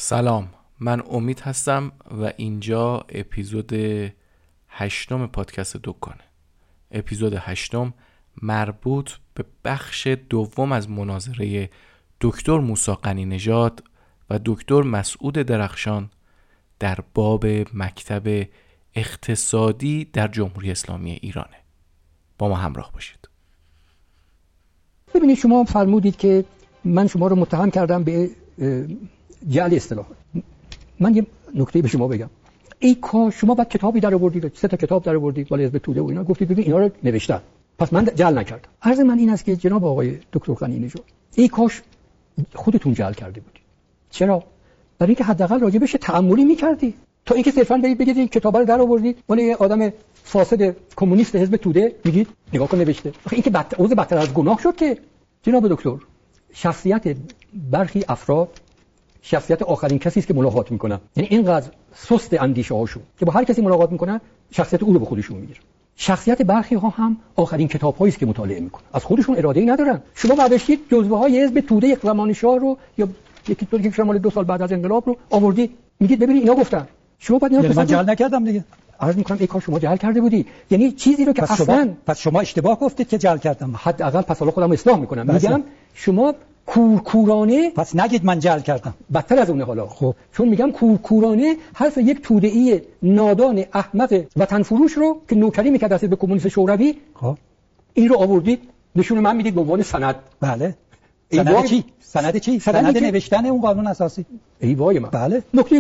سلام، من امید هستم و اینجا اپیزود 8 پادکست دکانه. اپیزود 8 مربوط به بخش دوم از مناظره دکتر موسی غنی‌نژاد و دکتر مسعود درخشان در باب مکتب اقتصادی در جمهوری اسلامی ایرانه. با ما همراه باشید. ببینید، شما فرمودید که من شما رو متهم کردم به جعل اصطلاحات. من یه نکته به شما بگم. ای کاش شما بعد کتابی در آوردید، 3 تا کتاب در آوردید ولی حزب توده و اینا، گفتید ببین اینا رو نوشتن، پس من جعل نکردم. عرض من این است که جناب آقای دکتر غنی‌نژاد، ای کاش خودتون جعل کرده بودید. چرا؟ برای اینکه حداقل راجبش تأملی می‌کردی، تا اینکه صرفاً بگید این کتابا رو در آوردید ولی یه آدم فاسد کمونیست حزب توده میگید نگاه کن نوشته. آخه این که بدتر از گناه شد که جناب دکتر. شخصیت برخی افراد شخصیت آخرین کسی است که ملاقات میکنن، یعنی اینقدر سست اندیشه هاشون که با هر کسی ملاقات میکنن شخصیت او رو به خودشون میگیرن. شخصیت برخی ها هم آخرین کتاب هایی است که مطالعه میکنن، از خودشون اراده ای ندارن. شما برداشتید جزوه های حزب توده زمانشاه رو یا یکی دو شمال 2 سال بعد از انقلاب رو آوردید میگید ببینید اینا گفتن. شما بعد اینا من جعل نکردم دیگه. عرض میکنم ای کاش شما جعل کرده بودی، یعنی چیزی رو که پس شما اشتباه گفتید که جعل کردم. حداقل پس حالا خودم اصلاح میکنم. میگم شما کورکورانه، پس نگید من جعل کردم، بدتر از اونه. حالا خب چون میگم کورکورانه حرف یک توده‌ای نادان احمق وطن فروش رو که نوکری میکرد از به کمونیست شوروی، خب این رو آوردید نشون من میدید به عنوان سند. بله. سند چی؟ سند چی؟ سند نوشتن اون قانون اساسی. ای وای من. بله. نکته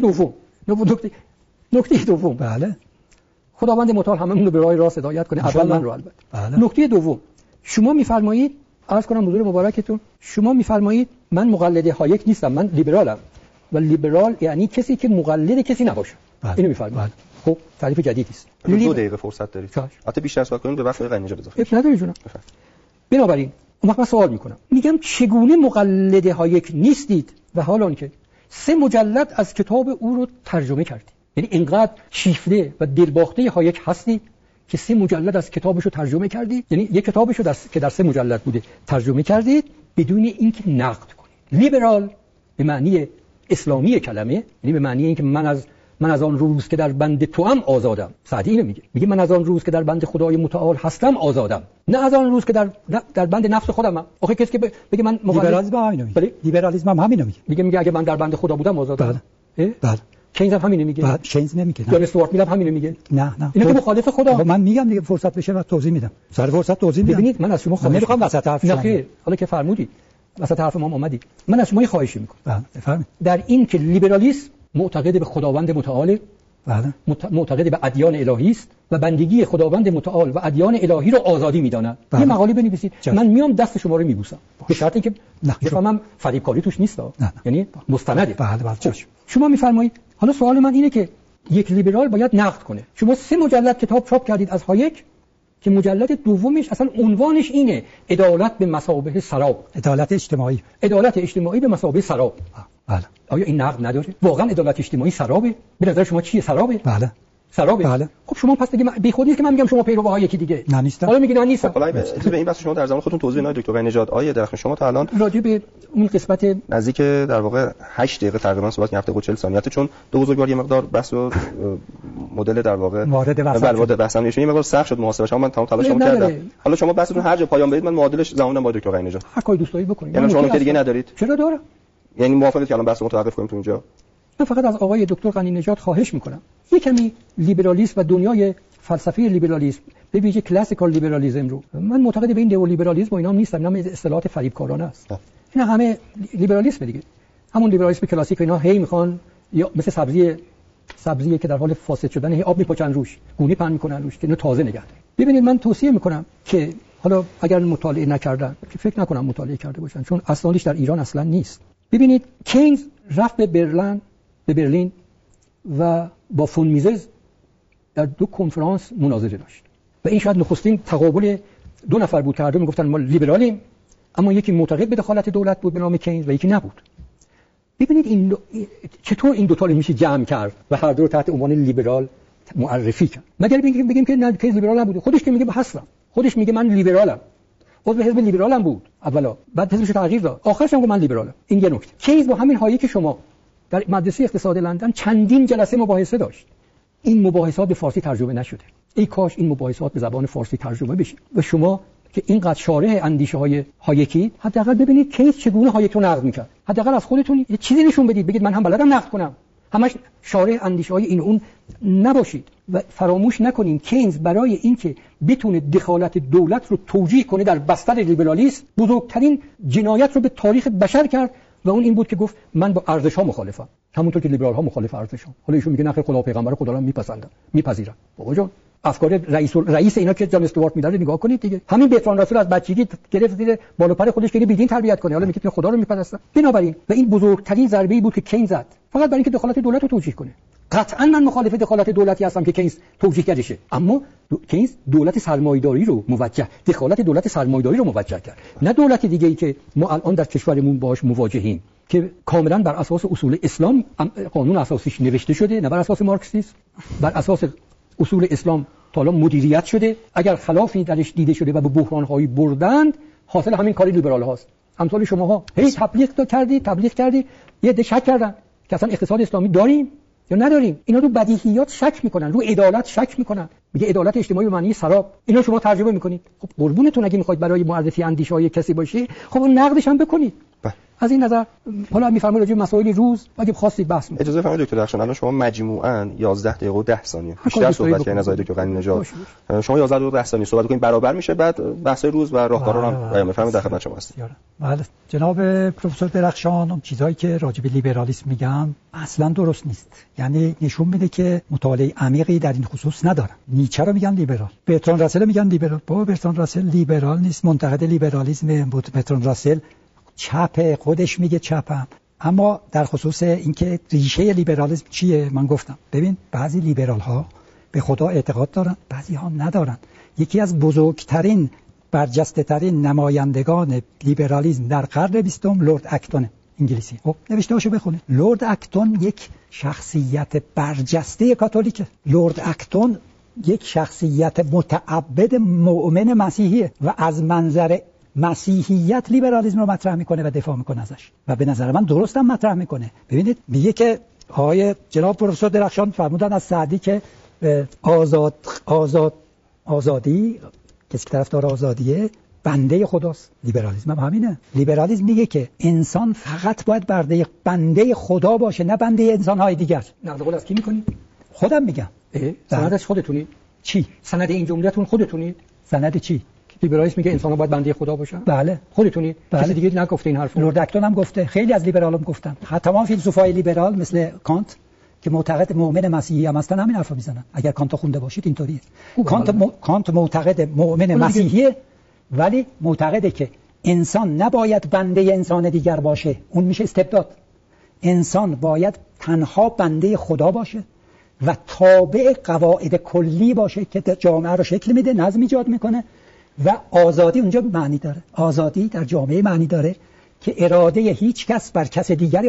دوم. بله. خداوند متعال هممون رو به راه راست هدایت کنه. اول من رو البته. بله. نکته دوم، شما میفرمایید، عرض کنم حضور مبارکتون، شما میفرمایید من مقلد هایک نیستم، من لیبرالم و لیبرال یعنی کسی که مقلد کسی نباشه. اینو میفرمایید. خب تعریف جدیدی است. 2 دقیقه فرصت دارید. البته بیشتر صحبت کنیم به وقت غنی‌نژاد اضافه. اب نداری جونم. بنابراین من سوال میکنم، میگم چگونه مقلد هایک نیستید و حالان که 3 مجلد از کتاب او رو ترجمه کردید؟ یعنی اینقدر شیفته و دلباخته هایک هستید که 3 مجلد از کتابشو ترجمه کردید، یعنی یک کتابشو که در 3 مجلد بوده ترجمه کردید بدون اینکه نقد کنید. لیبرال به معنی اسلامی کلمه، یعنی به معنی اینکه من از آن روز که در بند توام آزادم. سعدی اینو میگه من از آن روز که در بند خدای متعال هستم آزادم، نه از آن روز که در بند نفس خودمم. آخه کسی که بگه من لیبرالیسم همینو میگه. لیبرالیسم هم همینو میگه اگه من در بند خدا بودم آزادم. بله. کینز هم همینو میگه. بعد کینز نمیگه. جان استوارت میل هم همینو میگه. نه اینا که مخالف خدا. من میگم دیگه فرصت بشه بعد توضیح میدم. سر فرصت توضیح میدم. ببینید من از شما خواهش نمیخوام وسط حرف شما. نه حالا که فرمودید وسط حرف ما اومدید، من از شما خواهش میکنم. بله بفرمایید. در این که لیبرالیسم معتقد به خداوند متعال، بله، معتقد به ادیان الهی است و بندگی خداوند متعال و ادیان الهی رو آزادی میداند. یه مقاله بنویسید، من میام دست شما رو میبوسم به شرطی که بفهمم فریبکاری توش نیست. یعنی مستنده. بله. شما میفرمایید حالا سوال من اینه که یک لیبرال باید نقد کنه. شما 3 مجلد کتاب چاپ کردید از هایک که مجلد دومش اصلا عنوانش اینه عدالت به مثابه سراب، عدالت اجتماعی به مثابه سراب. بله. آیا این نقد نداره؟ واقعا عدالت اجتماعی سرابه؟ به نظر شما چیه سرابه؟ بله. سرابه. بله. خب شما پس دیگه بی خود نیست که من میگم شما پیروهای یکی دیگه. نه نیستم. حالا میگی نه نیستم. حالا به این بحث شما در زمان خودتون توضیح ندید دکتر غنی‌نژاد. آیه درخشان شما تا الان راجع به اون قسمت نزدیک در واقع 8 دقیقه تقریبا صحبت کردید، 40 ثانیه، چون دو بزرگوار یه مقدار بحث و مدل در واقع وارد بحث هم یه مقدار سخت شد محاسبه شما. من تمام تلاشمو کردم. حالا شما بحثتون هر جا پایان بدید من معادلش زمانم با دکتر غنی‌نژاد. هر کاری دوست دارید بکنید. یعنی شما دیگه ندارید؟ چرا دارم؟ یعنی موافقید که الان بحث متوقف کنیم تو اینجا؟ من فقط از آقای دکتر غنی‌نژاد خواهش میکنم یک کمی لیبرالیسم و دنیای فلسفه لیبرالیسم، به ویژه کلاسیکال لیبرالیسم رو، من معتقد به این نئو لیبرالیسم و اینا هم نیستم، اینا اصطلاحات فریبکارانه است. اینا همه لیبرالیسم دیگه، همون لیبرالیسم کلاسیک. اینا هی میخوان یا مثل سبزی که در حال فاسد شدن هی آب میپاچن روش، گونی پهن میکنن روش که اینو تازه نگه دارن. ببینید من توصیه میکنم که حالا اگر مطالعه نکردن، که فکر نکنم مطالعه کرده باشن چون اسنادش در ایران اصلا نیست. ببینید کینز رفت به برلین و با فون میزز در 2 کنفرانس مناظره داشت و این شاید نخستین تقابل 2 نفر بود که هر دو میگفتن ما لیبرالیم، اما یکی معتقد به دخالت دولت بود به نام کینز و یکی نبود. ببینید چطور این دو تا رو میشه جمع کرد و هر دو رو تحت عنوان لیبرال معرفی کرد. مگر بگیم که نه کینز لیبرال نبود. خودش که میگه هستم، خودش میگه من لیبرالم، عضو حزب لیبرالم بود اولا، بعد حزبش تغییر داد، آخرش هم گفت من لیبرالم. این یه نکته. کینز با همین هایی که شما در مدرسه اقتصاد لندن چندین جلسه مباحثه داشت. این مباحثات به فارسی ترجمه نشده. ای کاش این مباحثات به زبان فارسی ترجمه بشه و شما که اینقدر شارح اندیشه‌های هایکی، حداقل ببینید کیس چگونه هایک رو نقد می‌کرد. حداقل از خودتون یه چیزی نشون بدید، بگید من هم بلدم نقد کنم. همش شارح اندیشه‌های این اون نباشید و فراموش نکنیم کینز برای اینکه بتونه دخالت دولت رو توجیه کنه در بستر لیبرالیسم بزرگترین جنایت رو به تاریخ بشر کرد و اون این بود که گفت من با ارزش‌ها مخالفم، همونطور که لیبرال‌ها مخالف ارزش‌ها. حالا ایشون میگه نه خدا و پیغمبر خدا رو میپذیرم. بابا جان افکار رئیس اینا که جان استوارت میداره نگاه کنید دیگه. همین برتراند راسل از بچگی گرفت زیر بالا پر خودش که بیدین تربیت کنه، حالا میگه که خدا رو میپرستم. بنابراین و این بزرگترین ضربه‌ای بود که کینز زد، فقط برای اینکه دخالت دولت رو توجیه کنه. قطعا من مخالف دخالت دولتی هستم که کینز توجیه کردشه، اما کینز دولت سرمایه‌داری رو موجه، دخالت دولت سرمایه‌داری رو موجه کرد، نه دولت دیگه‌ای که ما الان در کشورمون باهاش مواجهیم که کاملا بر اساس اصول اسلام قانون اساسیش نوشته شده، نه بر اساس مارکسیسم، بر اساس اصول اسلام تا الان مدیریت شده. اگر خلافی درش دیده شده و به بحران‌هایی بردند، حاصل همین کاری لیبرال هاست. امثال شماها هی تبلیغ کردی یه ده شک کردن که اصلا اقتصاد اسلامی داریم یا نداریم. اینا رو بدیهیات شک میکنن، رو عدالت شک میکنن، میگه عدالت اجتماعی به معنی سراب. اینا شما ترجمه میکنید. خب قربونتون اگه میخواید برای معرفی اندیشه‌های کسی باشی، خب اون نقدش هم بکنید. از این نظر حالا میفرمایید راجع به مسائل روز اگه خواستید بحث کنید. اجازه فرمایید دکتر درخشان، الان شما مجموعاً 11 دقیقه و 10 ثانیه بیشتر صحبت کردین از دکتر غنی نژاد. شما 11 دقیقه و 10 ثانیه صحبت کنید برابر میشه، بعد بحث روز و راهکارا رو هم بیان بفرمایید. در خدمت شما هستم. بله جناب پروفسور درخشان، اون چیزایی که راجع به لیبرالیسم میگن اصلا درست نیست. یعنی نشون میده که مطالعه عمیقی در این خصوص ندارن. نیچه رو میگن لیبرال، برتراند راسل میگن لیبرال. بابا برتراند راسل لیبرال نیست، منتقد لیبرالیسم بود. برتراند راسل چپ، خودش میگه چپم. اما در خصوص اینکه ریشه لیبرالیسم چیه، من گفتم ببین بعضی لیبرال ها به خدا اعتقاد دارن، بعضی ها ندارن. یکی از بزرگترین برجسته ترین نمایندگان لیبرالیسم در قرن 20 لرد اکتون انگلیسی. خب نوشته هاشو بخونید. لرد اکتون یک شخصیت برجسته کاتولیکه. لرد اکتون یک شخصیت متعبد مؤمن مسیحیه و از منظر مسیحیت لیبرالیسم رو مطرح میکنه و دفاع میکنه ازش و به نظر من درست هم مطرح میکنه. ببینید میگه که آقای جناب پروفسور درخشان فرمودن از سعدی که آزادی کسی که طرفدار آزادیه بنده خداست. لیبرالیسم هم همینه. لیبرالیسم میگه که انسان فقط باید بنده خدا باشه، نه بنده انسان‌های دیگر. نقد قول از کی میکنید؟ خودم میگم. سندش خودتونید؟ چی؟ سند این جمله‌تون خودتونید؟ سند چی؟ لیبرالیسم میگه انسان‌ها باید بنده خدا باشن؟ بله خودتونید. بله. کسی دیگه نگفته این حرفو. لرد اکتون هم گفته، خیلی از لیبرال‌ها گفتن. تمام فیلسوفای لیبرال مثل کانت که معتقد مؤمن مسیحی هم هستن همین حرفو میزنن. اگر کانت خونده باشید اینطوریه. کانت معتقد مؤمن مسیحیه ولی معتقده که انسان نباید بنده انسان دیگر باشه. اون میشه استبداد. انسان باید تنها بنده خدا باشه و تابع قواعد کلی باشه که جامعه رو شکل میده، نظم ایجاد میکنه. و آزادی اونجا معنی داره. آزادی در جامعه معنی داره که اراده هیچ کس بر کس دیگری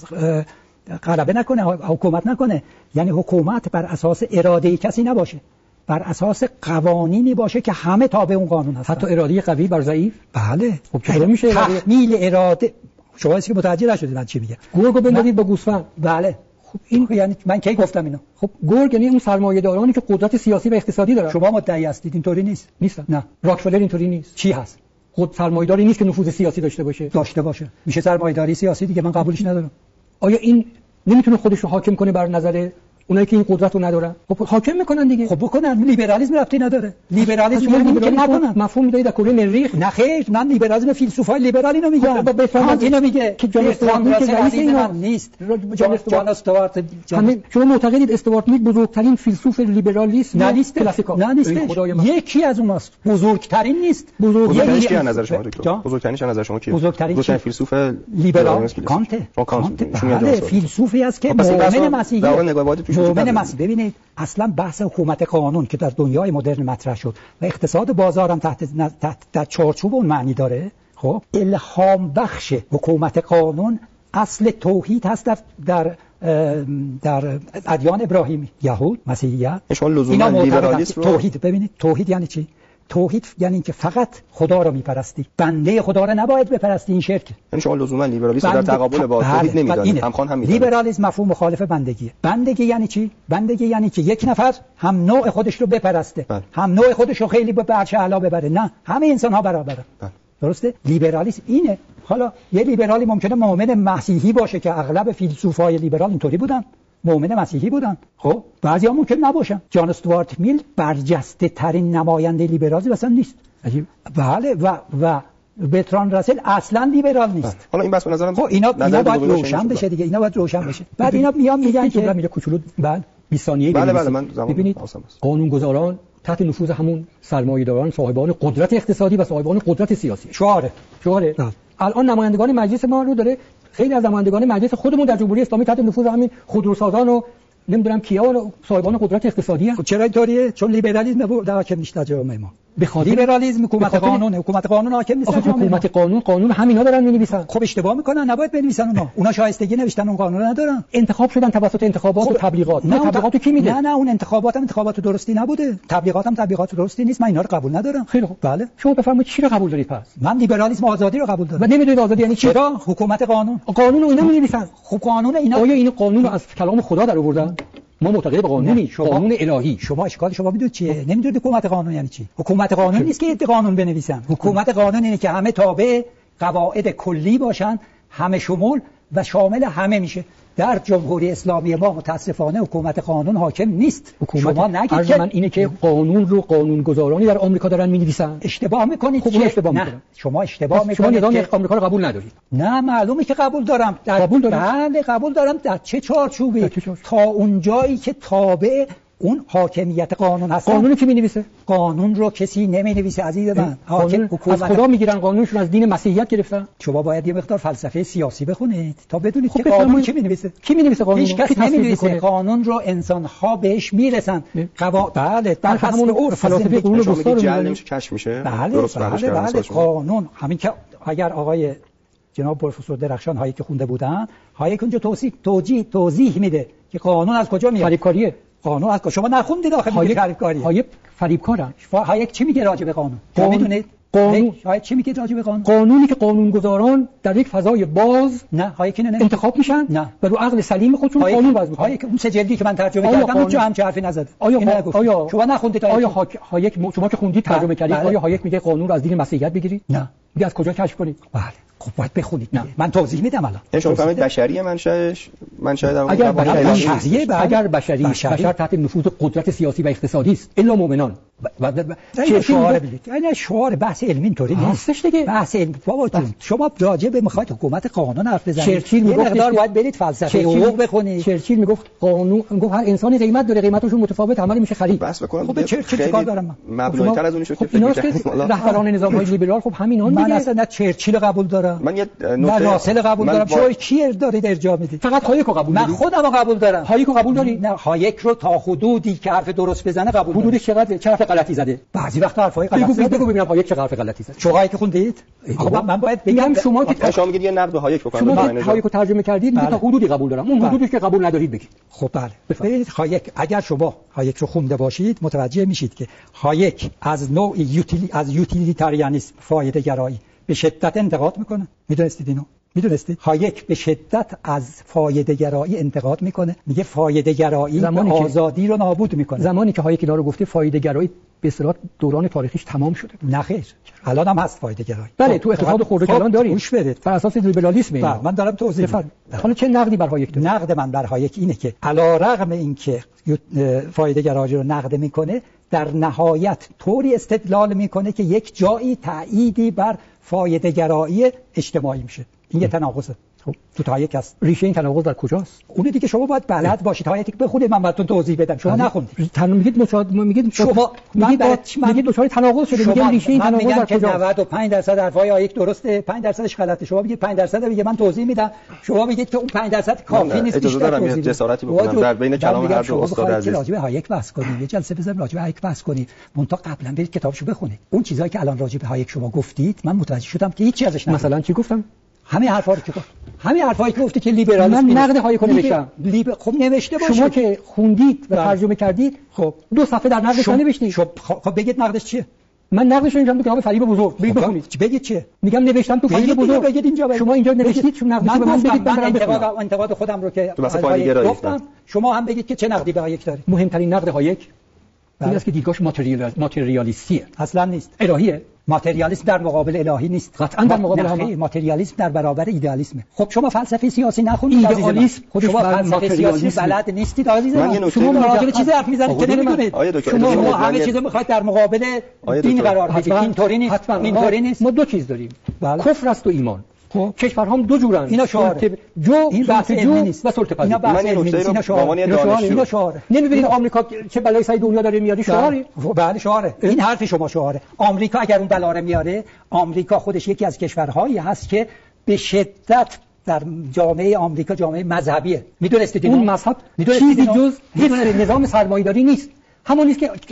غلبه نکنه، حکومت نکنه. یعنی حکومت بر اساس اراده کسی نباشه، بر اساس قوانینی باشه که همه تابع اون قانون هستن. حتی اراده قوی بر ضعیف. بله. خب چطور میشه تحمیل اراده؟ شما که متوجه نشدید من چی میگم. گرگو بندازید با گوسفند. بله. خب این یعنی من کی گفتم اینو؟ خب گرگ یعنی اون سرمایه‌دارانی که قدرت سیاسی و اقتصادی دارن. شما مدعی هستید اینطوری نیست. نه. راکفلر اینطوری نیست. چی هست؟ خود سرمایه‌داری نیست که نفوذ سیاسی داشته باشه. میشه سرمایه‌داری سیاسی دیگه، من قبولش ندارم. آیا این نمیتونه خودش رو حاکم کنه بر نظر اونایی که این قدرت رو ندارن؟ خب حاکم میکنن دیگه. خب بکنن. لیبرالیسم ربطی نداره. لیبرالیسم میگه که نکنن. مفهوم میدید در کره مریخ؟ نه خیر، من لیبرالیسم فیلسوفای لیبرال اینو میگم. کانت اینو میگه که جان استوارت میل که رئیس اینا نیست. جان استوارت شما معتقدید استوارت میل بزرگترین فیلسوف لیبرالیسم نیست؟ نه نیست. یکی از اوناست. بزرگترین نیست. بزرگترینش کی از نظر شما دکتر؟ بزرگترینش از نظر شما کیه؟ بزرگترین فیلسوف لیبرال کانت. فیلسوفی است که مؤمن مسیحی. ببینید اصلا بحث حکومت قانون که در دنیای مدرن مطرح شد و اقتصاد بازار هم در چارچوب اون معنی داره. خب الهام بخش حکومت قانون اصل توحید هست در ادیان ابراهیمی، یهود، مسیحیت. اینا لیبرالیسم توحید. ببینید توحید یعنی چی؟ توحید یعنی اینکه فقط خدا رو میپرستی، بنده خدا رو نباید بپرستی. این شرک. یعنی شما لزوما لیبرالیسم در تقابل با توحید نمیدونید. همخوان هم میدونید. لیبرالیسم مفهوم مخالف بندگیه. بندگی یعنی چی؟ بندگی یعنی که یک نفر هم نوع خودش رو بپرسته، هم نوع خودش رو خیلی به برچه اعلا ببره. نه، همه انسان ها برابرن. درسته؟ لیبرالیسم اینه. حالا یه لیبرالی ممکنه مؤمن مسیحی باشه که اغلب فیلسوفای لیبرال اینطوری بودن، مؤمن مسیحی بودن. خب بعضیا ممکن نباشن. جان استوارت میل برجسته ترین نماینده لیبرالیسم اصلا نیست. بله و برتراند راسل اصلا لیبرال نیست. حالا این بحث به نظرم خب اینا باید روشن بشه دیگه. اینا باید روشن بشه. بعد اینا میگن که میگه کوچولو بعد 20 ثانیه بله من ببینید قانونگذاران تحت نفوذ همون سرمایه‌داران صاحبان قدرت اقتصادی و صاحبان قدرت سیاسی. شعاره. الان نمایندگان مجلس ما رو داره، خیلی از نمایندگان مجلس خودمون در جمهوری اسلامی تحت نفوذ همین خودروسازان و نمیدونم کیا و صاحبان قدرت اقتصادی هست. چرا اینطوریه؟ چون لیبرالیسم در حاکم نیست در جامعه ما. بخاطر لیبرالیسم حکومت قانون حاکم نیست در جامعه. حکومت قانون همینا دارن می‌نویسن. خب اشتباه میکنن، نباید بنویسن اونا شایستگی نوشتن اون قانون ندارن. انتخاب شدن توسط انتخابات و تبلیغات. نه تبلیغاتو کی میده؟ نه اون انتخابات درستی نبوده. تبلیغات درستی نیست. من اینا رو قبول ندارم. خیلی خوب. بله. شما بفرمایید چی رو قبول دارید پس؟ من لیبرالیسم آزادی رو قبول دارم. و نمیدونید آزادی یعنی چی؟ چرا؟ حکومت قانون اینا می‌نویسن. خب قانون اینا آیا این قانون رو از کلام خدا در آوردن؟ ما معتقد به قانونی، قانون الهی. شما اشکال شما میدونید چیه؟ نمیدونید حکومت قانون یعنی چی؟ حکومت قانون نیست که قانون بنویسن. حکومت قانون اینه که همه تابع قواعد کلی باشن، همه شمول و شامل همه میشه. در جمهوری اسلامی ما متاسفانه حکومت قانون حاکم نیست. شما نگید که من اینه که قانون رو قانونگذارانی در آمریکا دارن می‌نویسن. اشتباه می‌کنید. خب اشتباه می‌کنید. شما اشتباه می‌کنید. شما نظام آمریکا رو قبول ندارید. نه معلومه که قبول دارم. بله قبول دارم. در چه چارچوبی؟ تا اون جایی که تابع اون حاکمیت قانون هست. قانونی که می‌نویسه؟ قانون رو کسی نمی‌نویسه عزیز من. حکومت از خدا می‌گیرن، قانونشون از دین مسیحیت گرفتن. شما باید یه مقدار فلسفه سیاسی بخونید تا بدونید که قانون کی می‌نویسه. کی می‌نویسه قانون؟ هیچ کس نمی‌نویسه. قانون رو انسان‌ها بهش میرسن. بله در همون عرف فلسفه قانون گفتار جعل نمیشه کشف میشه. درست بله قانون همین که اگر آقای جناب پروفسور درخشان هایی که خونده بودن، هایی که اونجا توضیح میده که قانون از کجا میاد. فریبکاریه. قانون از کجا؟ شما نخوندید آخه فریبکاریه. های فریبکارن. هایی چی میگه راجع به قانون؟ میدونید؟ قانون هایی چی میگه راجع به قانون؟ قانونی که قانونگذاران در یک فضای باز نه هایی که انتخاب میشن نه و رو عقل سلیم خودشون قانون وضع میکنن. هایی که اون سه جلدی که من ترجمه کردم اونجا هم حرفی نزد. آیا شما نخوندید؟ آیا هایک شما که خوندید ترجمه کردید آیا هایک میگه قانون رو از دین مسیحیت بگیرید؟ نه. میگه از کجا کشف کنید؟ بله. خب باید بخونید. نه من توضیح میدم الان. شما فهمید بشری منشأ در اگر بشر تحت نفوذ قدرت سیاسی و اقتصادی است الا مؤمنان چه شعار بگید. یعنی شعار بحث علمی اینطوری نیستش دیگه. بحث علمی بابا شما راجع به میخواید حکومت قانون حرف بزنید. چرچیل میگفت مقدار باید برید فلسفه حقوق بخونید. چرچیل میگفت قانون میگفت هر انسانی قیمت داره، قیمتشون متفاوت عمل میشه خرید. بس بکنم خب چرچیل چیکار دارم من؟ مبنای‌تر از اونی شد که رهبران نظام‌های لیبرال خب همینان دیگه. من اصلا چرچیل قبول دارم. من یه نکته راسل قبول دارم. شما کی دارید ارجاع میدید؟ فقط هایک رو قبول دارید. من خودم رو قبول دارم. هایک رو قبول دارید؟ نه هایک رو تا حدودی که حرف درست بزنه قبول دارم. حدودش چقدر چه حرف غلطی زده؟ بعضی وقتا حرفای غلطی زده. بگو ببینم هایک چه حرف غلطی زده. شما هایک خوندید؟ من باید بگم شما که میگید یه نقد به هایک بکنید. شما هایک رو ترجمه کردید میگید تا حدودی قبول دارم. اون حدودی که قبول ندارید بگید. خب بله. ببینید هایک اگر شما هایک رو خونده باشید متوجه میشید که هایک از نوع یوتیلیتاریانیسم فایده گرایی به شدت انتقاد میکنه. میدونستید اینو؟ میدونستی؟ هایک به شدت از فایده گرایی انتقاد میکنه. میگه فایده گرایی آزادی رو نابود میکنه. زمانی که هایک اینا رو گفته فایده گرایی به اصطلاح دوران تاریخیش تمام شده. نه خیر. الان هم هست فایده گرایی. بله تو اقتصاد خرد کلان داریم. گوش بدید. بر اساس لیبرالیسم. بله من دارم توضیح میدم. حالا چه نقدی بر هایک دارید؟ نقد من بر هایک اینه که علیرغم اینکه فایده گرایی رو نقد میکنه در نهایت طوری استدلال میکنه که یک جایی تأییدی بر فایده گرایی اجتماعی میشه. این یه تناقضه. خب تو هایک است. ریشه این تناقض در کجاست؟ اون دیگه شما باید بلد باشید. هایک بخونید من براتون توضیح بدم. شما نخوندید. میگید شما میگید دوچار تناقض شده. میگید ریشه این تناقض در کجاست؟ 95% حرفای هایک درسته، 5%ش غلطه. شما میگید 5% میگه من توضیح میدم. شما میگید که اون 5% کافی نیست. اجازه دارم یه جسارتی بکنم در بین کلام هر دو استاد عزیز. راجع به هایک بحث کنیم. یه جلسه بزنیم راجع به هایک بحث کنیم. منتها قبلا برید کتابشو بخونید. اون چیزایی که الان راجع به هایک شما گفتید من متوجه شدم که هیچ ازش نگفتم. مثلا چی گفتم؟ همه حرفا که گفت. همه حرفایی که گفتی که لیبرالیسم من نقد هایک رو نوشتم. خب نوشته باشه. شما که خوندید و ترجمه کردید خب 2 صفحه در نقدش نوشتید. خب بگید نقدش چیه؟ من نقدش نمی‌کنم تو کتاب فریب بزرگ بخونید. بگید چیه؟ میگم نوشتم تو فریب بزرگ. بگید اینجا شما اینجا نوشتید چون نقدش به من بگید من انتقاد خودم رو که گفتم شما هم بگید که چه نقدی به هایک دارید. مهمترین نقد هایک این است که دیدگاهش ماتریالیستیه. اصلا نیست. الهیه. ماتریالیسم در مقابل الهی نیست. قطعاً در مقابل هم. ماتریالیسم در برابر ایدئالیسمه. خب شما فلسفه سیاسی نخونید. ایدئالیسم خودش فلسفه سیاسی بلد نیستید عزیزم. شما راجع به چیزی حرف میزنید که نمیدونید. شما همه چیزو میخواید در مقابل دین قرار بدید. اینطوری نیست. اینطوری نیست. ما دو چیز داریم. کفر است و ایمان. کشورها هم دو جورن. اینا شعار این بحث علمی نیست و سلطه پذیر. اینا شعار. نمی‌بینید آمریکا چه بلای سر دنیا داره میاره شعاری؟ بله شعاره. این حرف شما شعاره. آمریکا اگر اون بلا رو میاره، آمریکا خودش یکی از کشورهایی هست که به شدت در جامعه آمریکا جامعه مذهبیه. میدونستید اون مذهب چیزی جز نظام سرمایه‌داری نیست. همون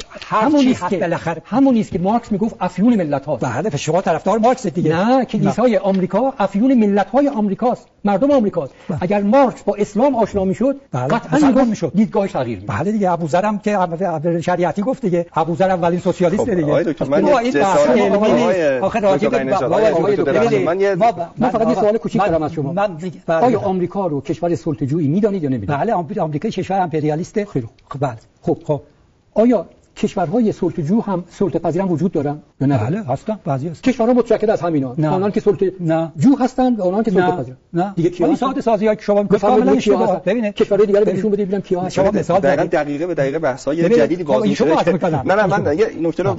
نیست که مارکس میگفت افیون ملت ها. بله شما طرفدار مارکس دیگه. نه کلیسای آمریکا افیون ملت های آمریکاست، مردم آمریکاست. اگر مارکس با اسلام آشنا میشد قطعا میشد دیدگاهش تغییر می‌کرد. بله دیگه ابوذر هم که شریعتی گفت دیگه، ابوذر اولین سوسیالیست دیگه. من فقط یه سوال کوچیک دارم از شما. آیا آمریکا رو کشور سلطه‌جویی میدانید یا نمیدانید؟ بله آمریکا کشور امپریالیسته. بله خب آیا کشورهای سلطه‌جو هم سلطه پذیر هم وجود دارن یا نه؟ بله هستن. بعضی هست کشورها متشکل از همینا، آنان که سلطه جو هستند و آنان که سلطه پذیر. نه دیگه کیا این ساده سازی‌ها که شما میگید کاملا اشتباهه. ببینید کشورهای دیگه رو بهشون بدید ببینم کیا هستن. شما مثال دقیقه به دقیقه بحث‌های جدیدی باز میشه. نه من یه نکته رو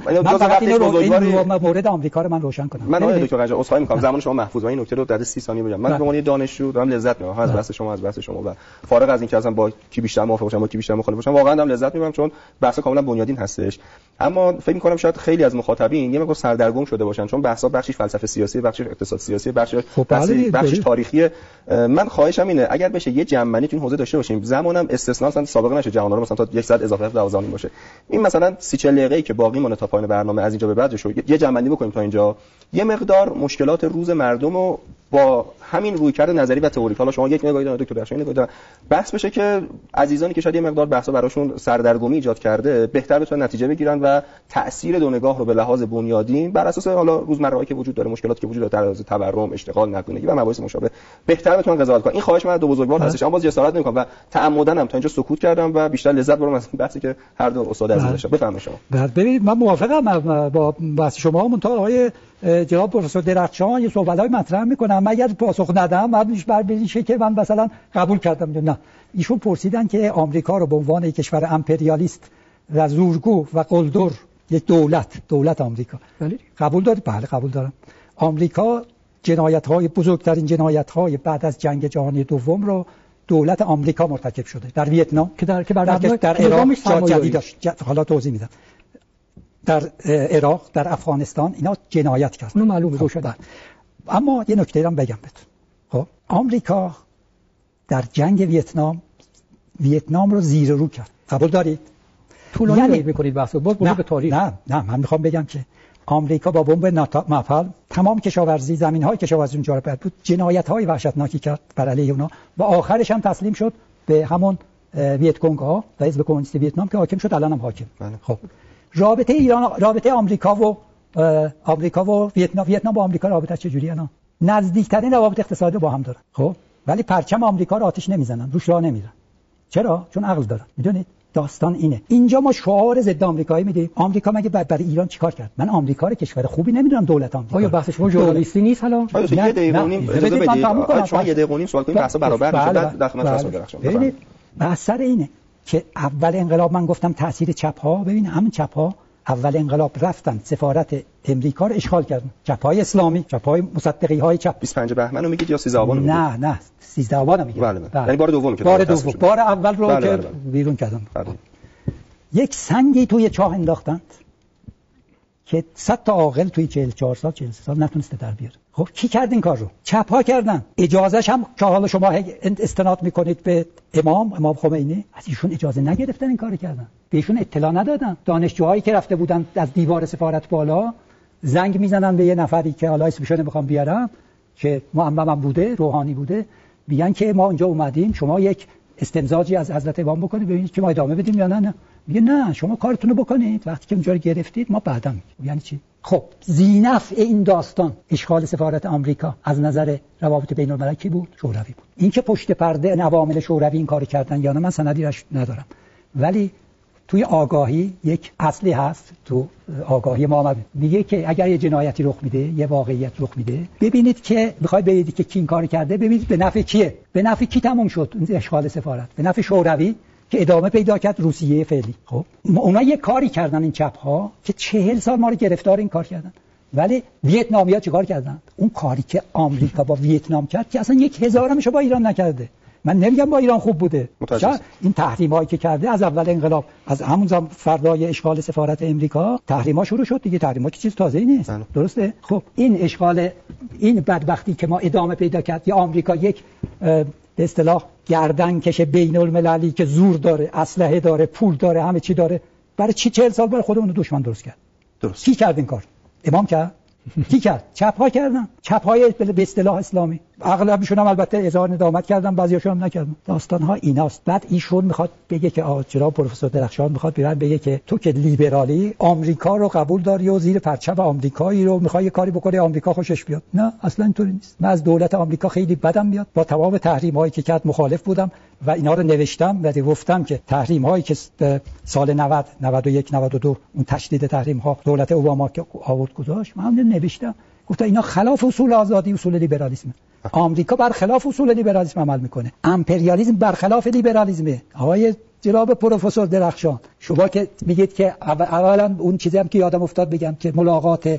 مورد آمریکا رو من روشن کنم. من آقای دکتر قجا عذرخواهی می‌کنم زمان شما محفوظ و این نکته رو در 30 ثانیه بگم. من به عنوان دانشجو دارم لذت می‌برم از بحث شما و فارغ از اینکه اصلا با کی بیشتر موافق باشم با کی بیشتر مخالف باشم واقعا دارم لذت می‌برم چون بحث کاملا بنیادین هستش. اما فکر می‌کنم شاید خیلی از مخاطبین یه مقدار سردرگم شده باشن چون بحثا بخشش فلسفه سیاسی، بخشش اقتصاد سیاسی، بخشش تاریخی. من خواهشم اینه اگر بشه یه جمعنی تو این حوزه داشته باشیم، زمانم استثنا مثلا سابقه نشه جهان رو مثلا تا 1 ساعت اضافه 12 باشه. این مثلا 30 دقیقه‌ای که باقی مونه تا پایان برنامه از اینجا به بعدش یه جمعنی بکنیم تا اینجا، یه مقدار مشکلات روز مردم رو با همین رویکرد نظری و تئوریک، حالا شما یک نگاهی دارید دکتر درخشانی نگاهی دارید، بحث بشه که عزیزانی که شاید یه مقدار بحثا براشون سردرگمی ایجاد کرده بهتر بتونن نتیجه بگیرن و تأثیر دو نگاه رو به لحاظ بنیادین بر اساس حالا روزمره‌ای که وجود داره، مشکلاتی که وجود داره، تورم، اشتغال، نقدینگی و مباحث مشابه بهتر بتونن قضاوت کنن. این خواهش من دو بزرگوار هستش، اما باز جسارت نمی‌کنم و تعمدن هم تا اینجا سکوت کردم و بیشتر لذت بردم از بحثی که هر دو استاد عزیز داشتن. بفرمایید شما. ببینید من موافقم با بحث شما، منتها آقای جناب پروفسور درخشان یه سوالای مطرح میکنم، مگر پاسخ ندم بعدش بشه که من مثلا قبول کردم. نه، ایشون پرسیدن که آمریکا رو به عنوان یک کشور امپریالیست و زورگو و قلدر یک دولت آمریکا قبول دارید؟ بله قبول دارم. آمریکا بزرگترین جنایت‌های بعد از جنگ جهانی دوم رو دولت آمریکا مرتکب شده در ویتنام که در عراق جدی داشت. حالا توضیح میدم. در عراق، در افغانستان اینا جنایت کرد. اونو معلومه روشن. اما یه نکته هم بگم بهتون. خب آمریکا در جنگ ویتنام رو زیر رو کرد. قبول دارید؟ طولانی می‌کنید بحثو. باز به تاریخ. نه من می‌خوام بگم که آمریکا با بمب ناپالم تمام کشاورزی، زمین‌های کشاورزی اونجا رو برد بود، جنایت‌های وحشتناکی کرد بر علیه اونا و آخرش هم تسلیم شد به همون ویتکونگ‌ها و حزب کمونیست ویتنام که حاکم شد، الان هم حاکم. خب رابطه آمریکا و ویتنام با آمریکا رابطه چجوریه؟ نزدیکترین روابط اقتصادی با هم دارن. خب ولی پرچم آمریکا رو آتش نمیزنن، روش راه نمیرن. چرا؟ چون عقل دارن. میدونید داستان اینه. اینجا ما شعار ضد آمریکایی میدیم. آمریکا مگه برای ایران چیکار کرد؟ من آمریکا رو کشور خوبی نمیدونم، دولت آمریکا. آیا بحث شما ژورنالیستی نیست حالا؟ یه دقیقه و نیم اجازه بدید. شما یه دقیقه و نیم سوال کنید، بحث برابر میشه. بعد در خدمت رسول درخشان. ببینید بحث سر اینه که اول انقلاب من گفتم تاثیر چپ‌ها، ببین همین چپ‌ها اول انقلاب رفتن سفارت امریکا رو اشغال کردن. چپ‌های اسلامی، چپ‌های مصدقی‌های چپ. 25 بهمن رو میگید یا 13 آبان رو میگید؟ نه 13 آبان رو میگم. بله. یعنی بار دوم که بار اول رو که بیرون کردن. یک سنگی توی چاه انداختند که 100 تا عاقل توی 44 سال 40 سال نتونسته در بیاره. خب کی کرد این کار رو؟ چپ‌ها کردن. اجازهش هم که حالا شما استناد میکنید به امام خمینی، از ایشون اجازه نگرفتن این کارو کردن. بهشون اطلاع ندادن. دانشجوهایی که رفته بودن از دیوار سفارت بالا زنگ میزنن به یه نفری که حالا اسمش نمیخوام بیارم که معمم بوده، روحانی بوده، میگن که ما اونجا اومدیم، شما یک استمزاجی از حضرت امام بکنه ببینید که ما ادامه بدیم یا نه. میگه نه شما کارتون رو بکنید، وقتی که اونجا رو گرفتید ما بعدا میگیم. یعنی چی؟ خب زینف این داستان اشغال سفارت آمریکا از نظر روابط بین الملل کی بود؟ شوروی بود. این که پشت پرده عوامل شوروی این کار کردن یا نه من سندی راش ندارم، ولی توی آگاهی یک اصلی هست، تو آگاهی ما میگه که اگر یه جنایتی رخ میده، یه واقعیت رخ میده، ببینید که میخواید ببینید که کی این کار کرده، ببینید به نفع کیه، به نفع کی تموم شد این اشغال سفارت؟ به نفع شوروی که ادامه پیدا کرد روسیه فعلی. خب اونا یه کاری کردن این چپ‌ها که 40 سال ما رو گرفتار این کار کردن، ولی ویتنامیا چیکار کردن؟ اون کاری که آمریکا با ویتنام کرد که اصلا 1000 با ایران نکرده. من نمیگم با ایران خوب بوده، این تحریمایی که کرده از اول انقلاب، از همون فردای اشغال سفارت امریکا تحریم‌ها شروع شد دیگه. تحریم‌ها که چیز تازه‌ای نیست. درسته؟ خب این اشغال، این بدبختی که ما ادامه پیدا کرد، یا آمریکا یک به اصطلاح گردنکش بین المللی که زور داره، اسلحه داره، پول داره، همه چی داره، برای چی 40 سال برای خودمون دشمن درست کرد؟ درست کی کرد این کار؟ امام کرد؟ کی کرد؟ چپ‌ها کردن. چپ‌های به اصطلاح اسلامی، اغلبشون هم البته اظهار ندامت کردن، بعضیاشون هم نکردن. داستان‌ها ایناست. بعد ایشون میخواد بگه که جناب پروفسور درخشان میخواد بگه که تو که لیبرالی آمریکا رو قبول داری و زیر پرچم آمریکایی رو میخوای یه کاری بکنی آمریکا خوشش بیاد. نه اصلا اینطوری نیست. من از دولت آمریکا خیلی بدم میاد، با تمام تحریم‌هایی که کرد مخالف بودم و اینا رو نوشتم و گفتم که تحریم‌هایی که سال 90 91 92 اون تشدید تحریم‌ها دولت اوباما که آورد گذاشت، من نوشتم گفتم اینا خلاف اصول آزادی، اصول لیبرالیسم. آمریکا بر خلاف اصول لیبرالیسم عمل میکنه، امپریالیسم بر خلاف لیبرالیسمه. آقای جناب پروفسور درخشان، شما که میگید که اولا اون چیزی هم که یادم افتاد بگم که ملاقات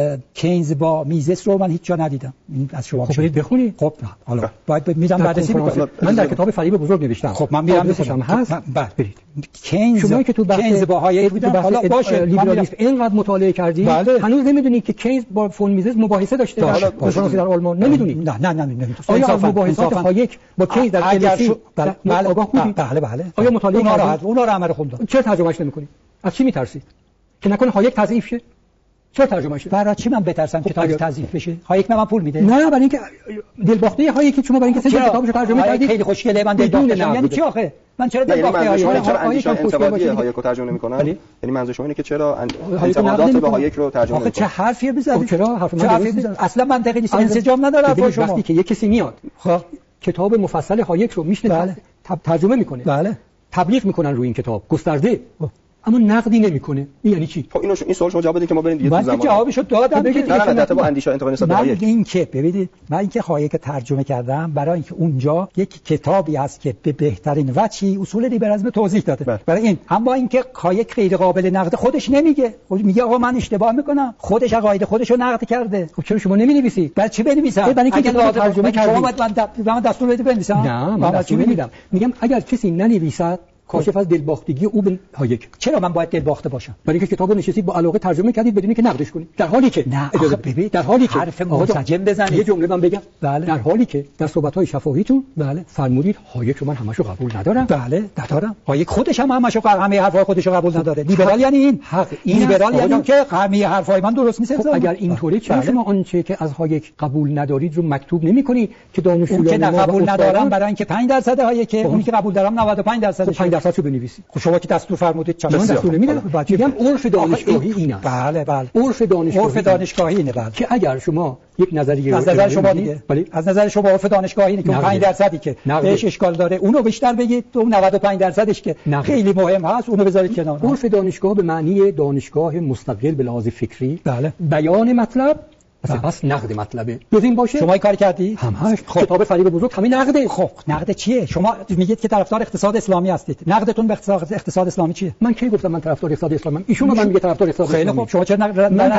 کینز با میزس رو من هیچ جا ندیدم. این از شما خب برید بخونید. خب حالا باید میدم بررسی میکنم. من در کتاب فریب بزرگ نوشتم. خب من میرم میخونم. هست برید. کینز شما که تو کینز با هایک بودن، حالا باشه لیبرالیسم اینقدر مطالعه کردید هنوز نمیدونید که کینز با فون میزس مباحثه داشته در آلمان؟ نمیدونید؟ نه آیا از مباحثات هایک با کینز در السی آگاه بودید؟ بله. آیا مطالعه کردید؟ اونا رو عمل خوندم. چرا ترجمهش نمیکنید؟ از چی میترسید؟ که نکنه هایک تضعیف شه؟ چرا ترجمه شده؟ برای چی من بترسم که کتاب تضعیف بشه؟ هایک من پول میده؟ نه، برای اینکه دلباخته هایک شما برای اینکه سه کتابشو ترجمه کردید. خیلی خوشگله. من دلباخته یعنی چی آخه؟ من چرا دلباخته هایک هایک رو ترجمه نمی‌کنن؟ یعنی منظور شما اینه که چرا انتقادات به هایک رو ترجمه نمی‌کنن؟ آخه چه حرفی میزنید؟ چرا حرف من اصلا منطقی نیست، انسجام نداره با شما. وقتی که یک کسی میاد خب کتاب مفصل هایک رو میشنه ترجمه میکنه، بله تبلیغ میکنن روی این کتاب گسترده، اما نقدی نمیکنه. این یعنی چی؟ خب این سوال شما جواب بدید که ما بریم دیگه تو زمان. جوابشو دادم. بگید نه با اندیشه انتقاد نسبت به هایک. اینکه ببینید من اینکه هایک ترجمه کردم برای اینکه اونجا یک کتابی هست که به بهترین وجهی اصول لیبرالیسم توضیح داده. برای این هم با اینکه هایک غیر قابل نقد خودش نمیگه، میگه آقا من اشتباه میکنم، خودش عقاید خودشو نقد کرده. خب چرا شما نمی‌نویسید؟ برای چی بنویسم؟ برای اینکه ترجمه کردید. شما من دستور بدید بنویسم. نه من دستور نمیدم. میگم اگر کسی ننویسد کاشف از دلباختگی او به هایک. چرا من باید دلباخته باشم؟ برای اینکه کتابو نشستید با علاقه ترجمه کردید بدون اینکه نقدش کنید، در حالی که نه ببین در حالی که حرف منسجم بزنید. یه جمله من بگم. بله. در حالی که در صحبت‌های شفاهیتون بله فرمودید هایک رو من همشو قبول ندارم. بله ندارم. هایک خودش هم همشو همه حرفای خودشو قبول نداره. لیبرال یعنی این حق. لیبرال یعنی که همه حرفای من درست نیست. خب اگر اینطوری چرا شما آنچه که از هایک قبول ندارید رو مکتوب نمی‌کنید که دانشجویان ما قبول ندارم برای اینکه 5% هایک، اونی که قبول دارم 95%. 5% رو بنویسید. شما که دستور فرمودید چه دستور نمیدم. میگم عرف دانشگاهی اینه. بله عرف دانشگاهی اینه. بله که اگر شما یک نظریه از نظر شما دیگه از نظر شما عرف دانشگاهی اینه که اون 5% که بهش اشکال داره اونو بیشتر بگید، اون 95%ش که خیلی مهم هست اونو بذارید کنار. عرف دانشگاه به معنی دانشگاه مستقل به لحاظ فکری، بله بیان مطلب پس نقد مطلبه. ببین باشه شما این کار کردی؟ همش کتاب فریب بزرگ همین نقده. خب نقد چیه؟ شما میگید که طرفدار اقتصاد اسلامی هستید. نقدتون به اقتصاد اسلامی چیه؟ من کی گفتم من طرفدار اقتصاد اسلامی ام؟ ایشون من میگه طرفدار اقتصاد اسلامی. خیلی خوب شما چرا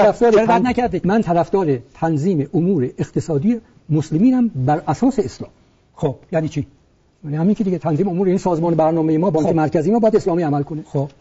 رد نکردید؟ من طرفدار تنظیم امور اقتصادی مسلمینم بر اساس اسلام. خب یعنی چی؟ یعنی همین که دیگه تنظیم امور این سازمان برنامه ما بانک مرکزی ما باید اسلامی عمل کنه. خب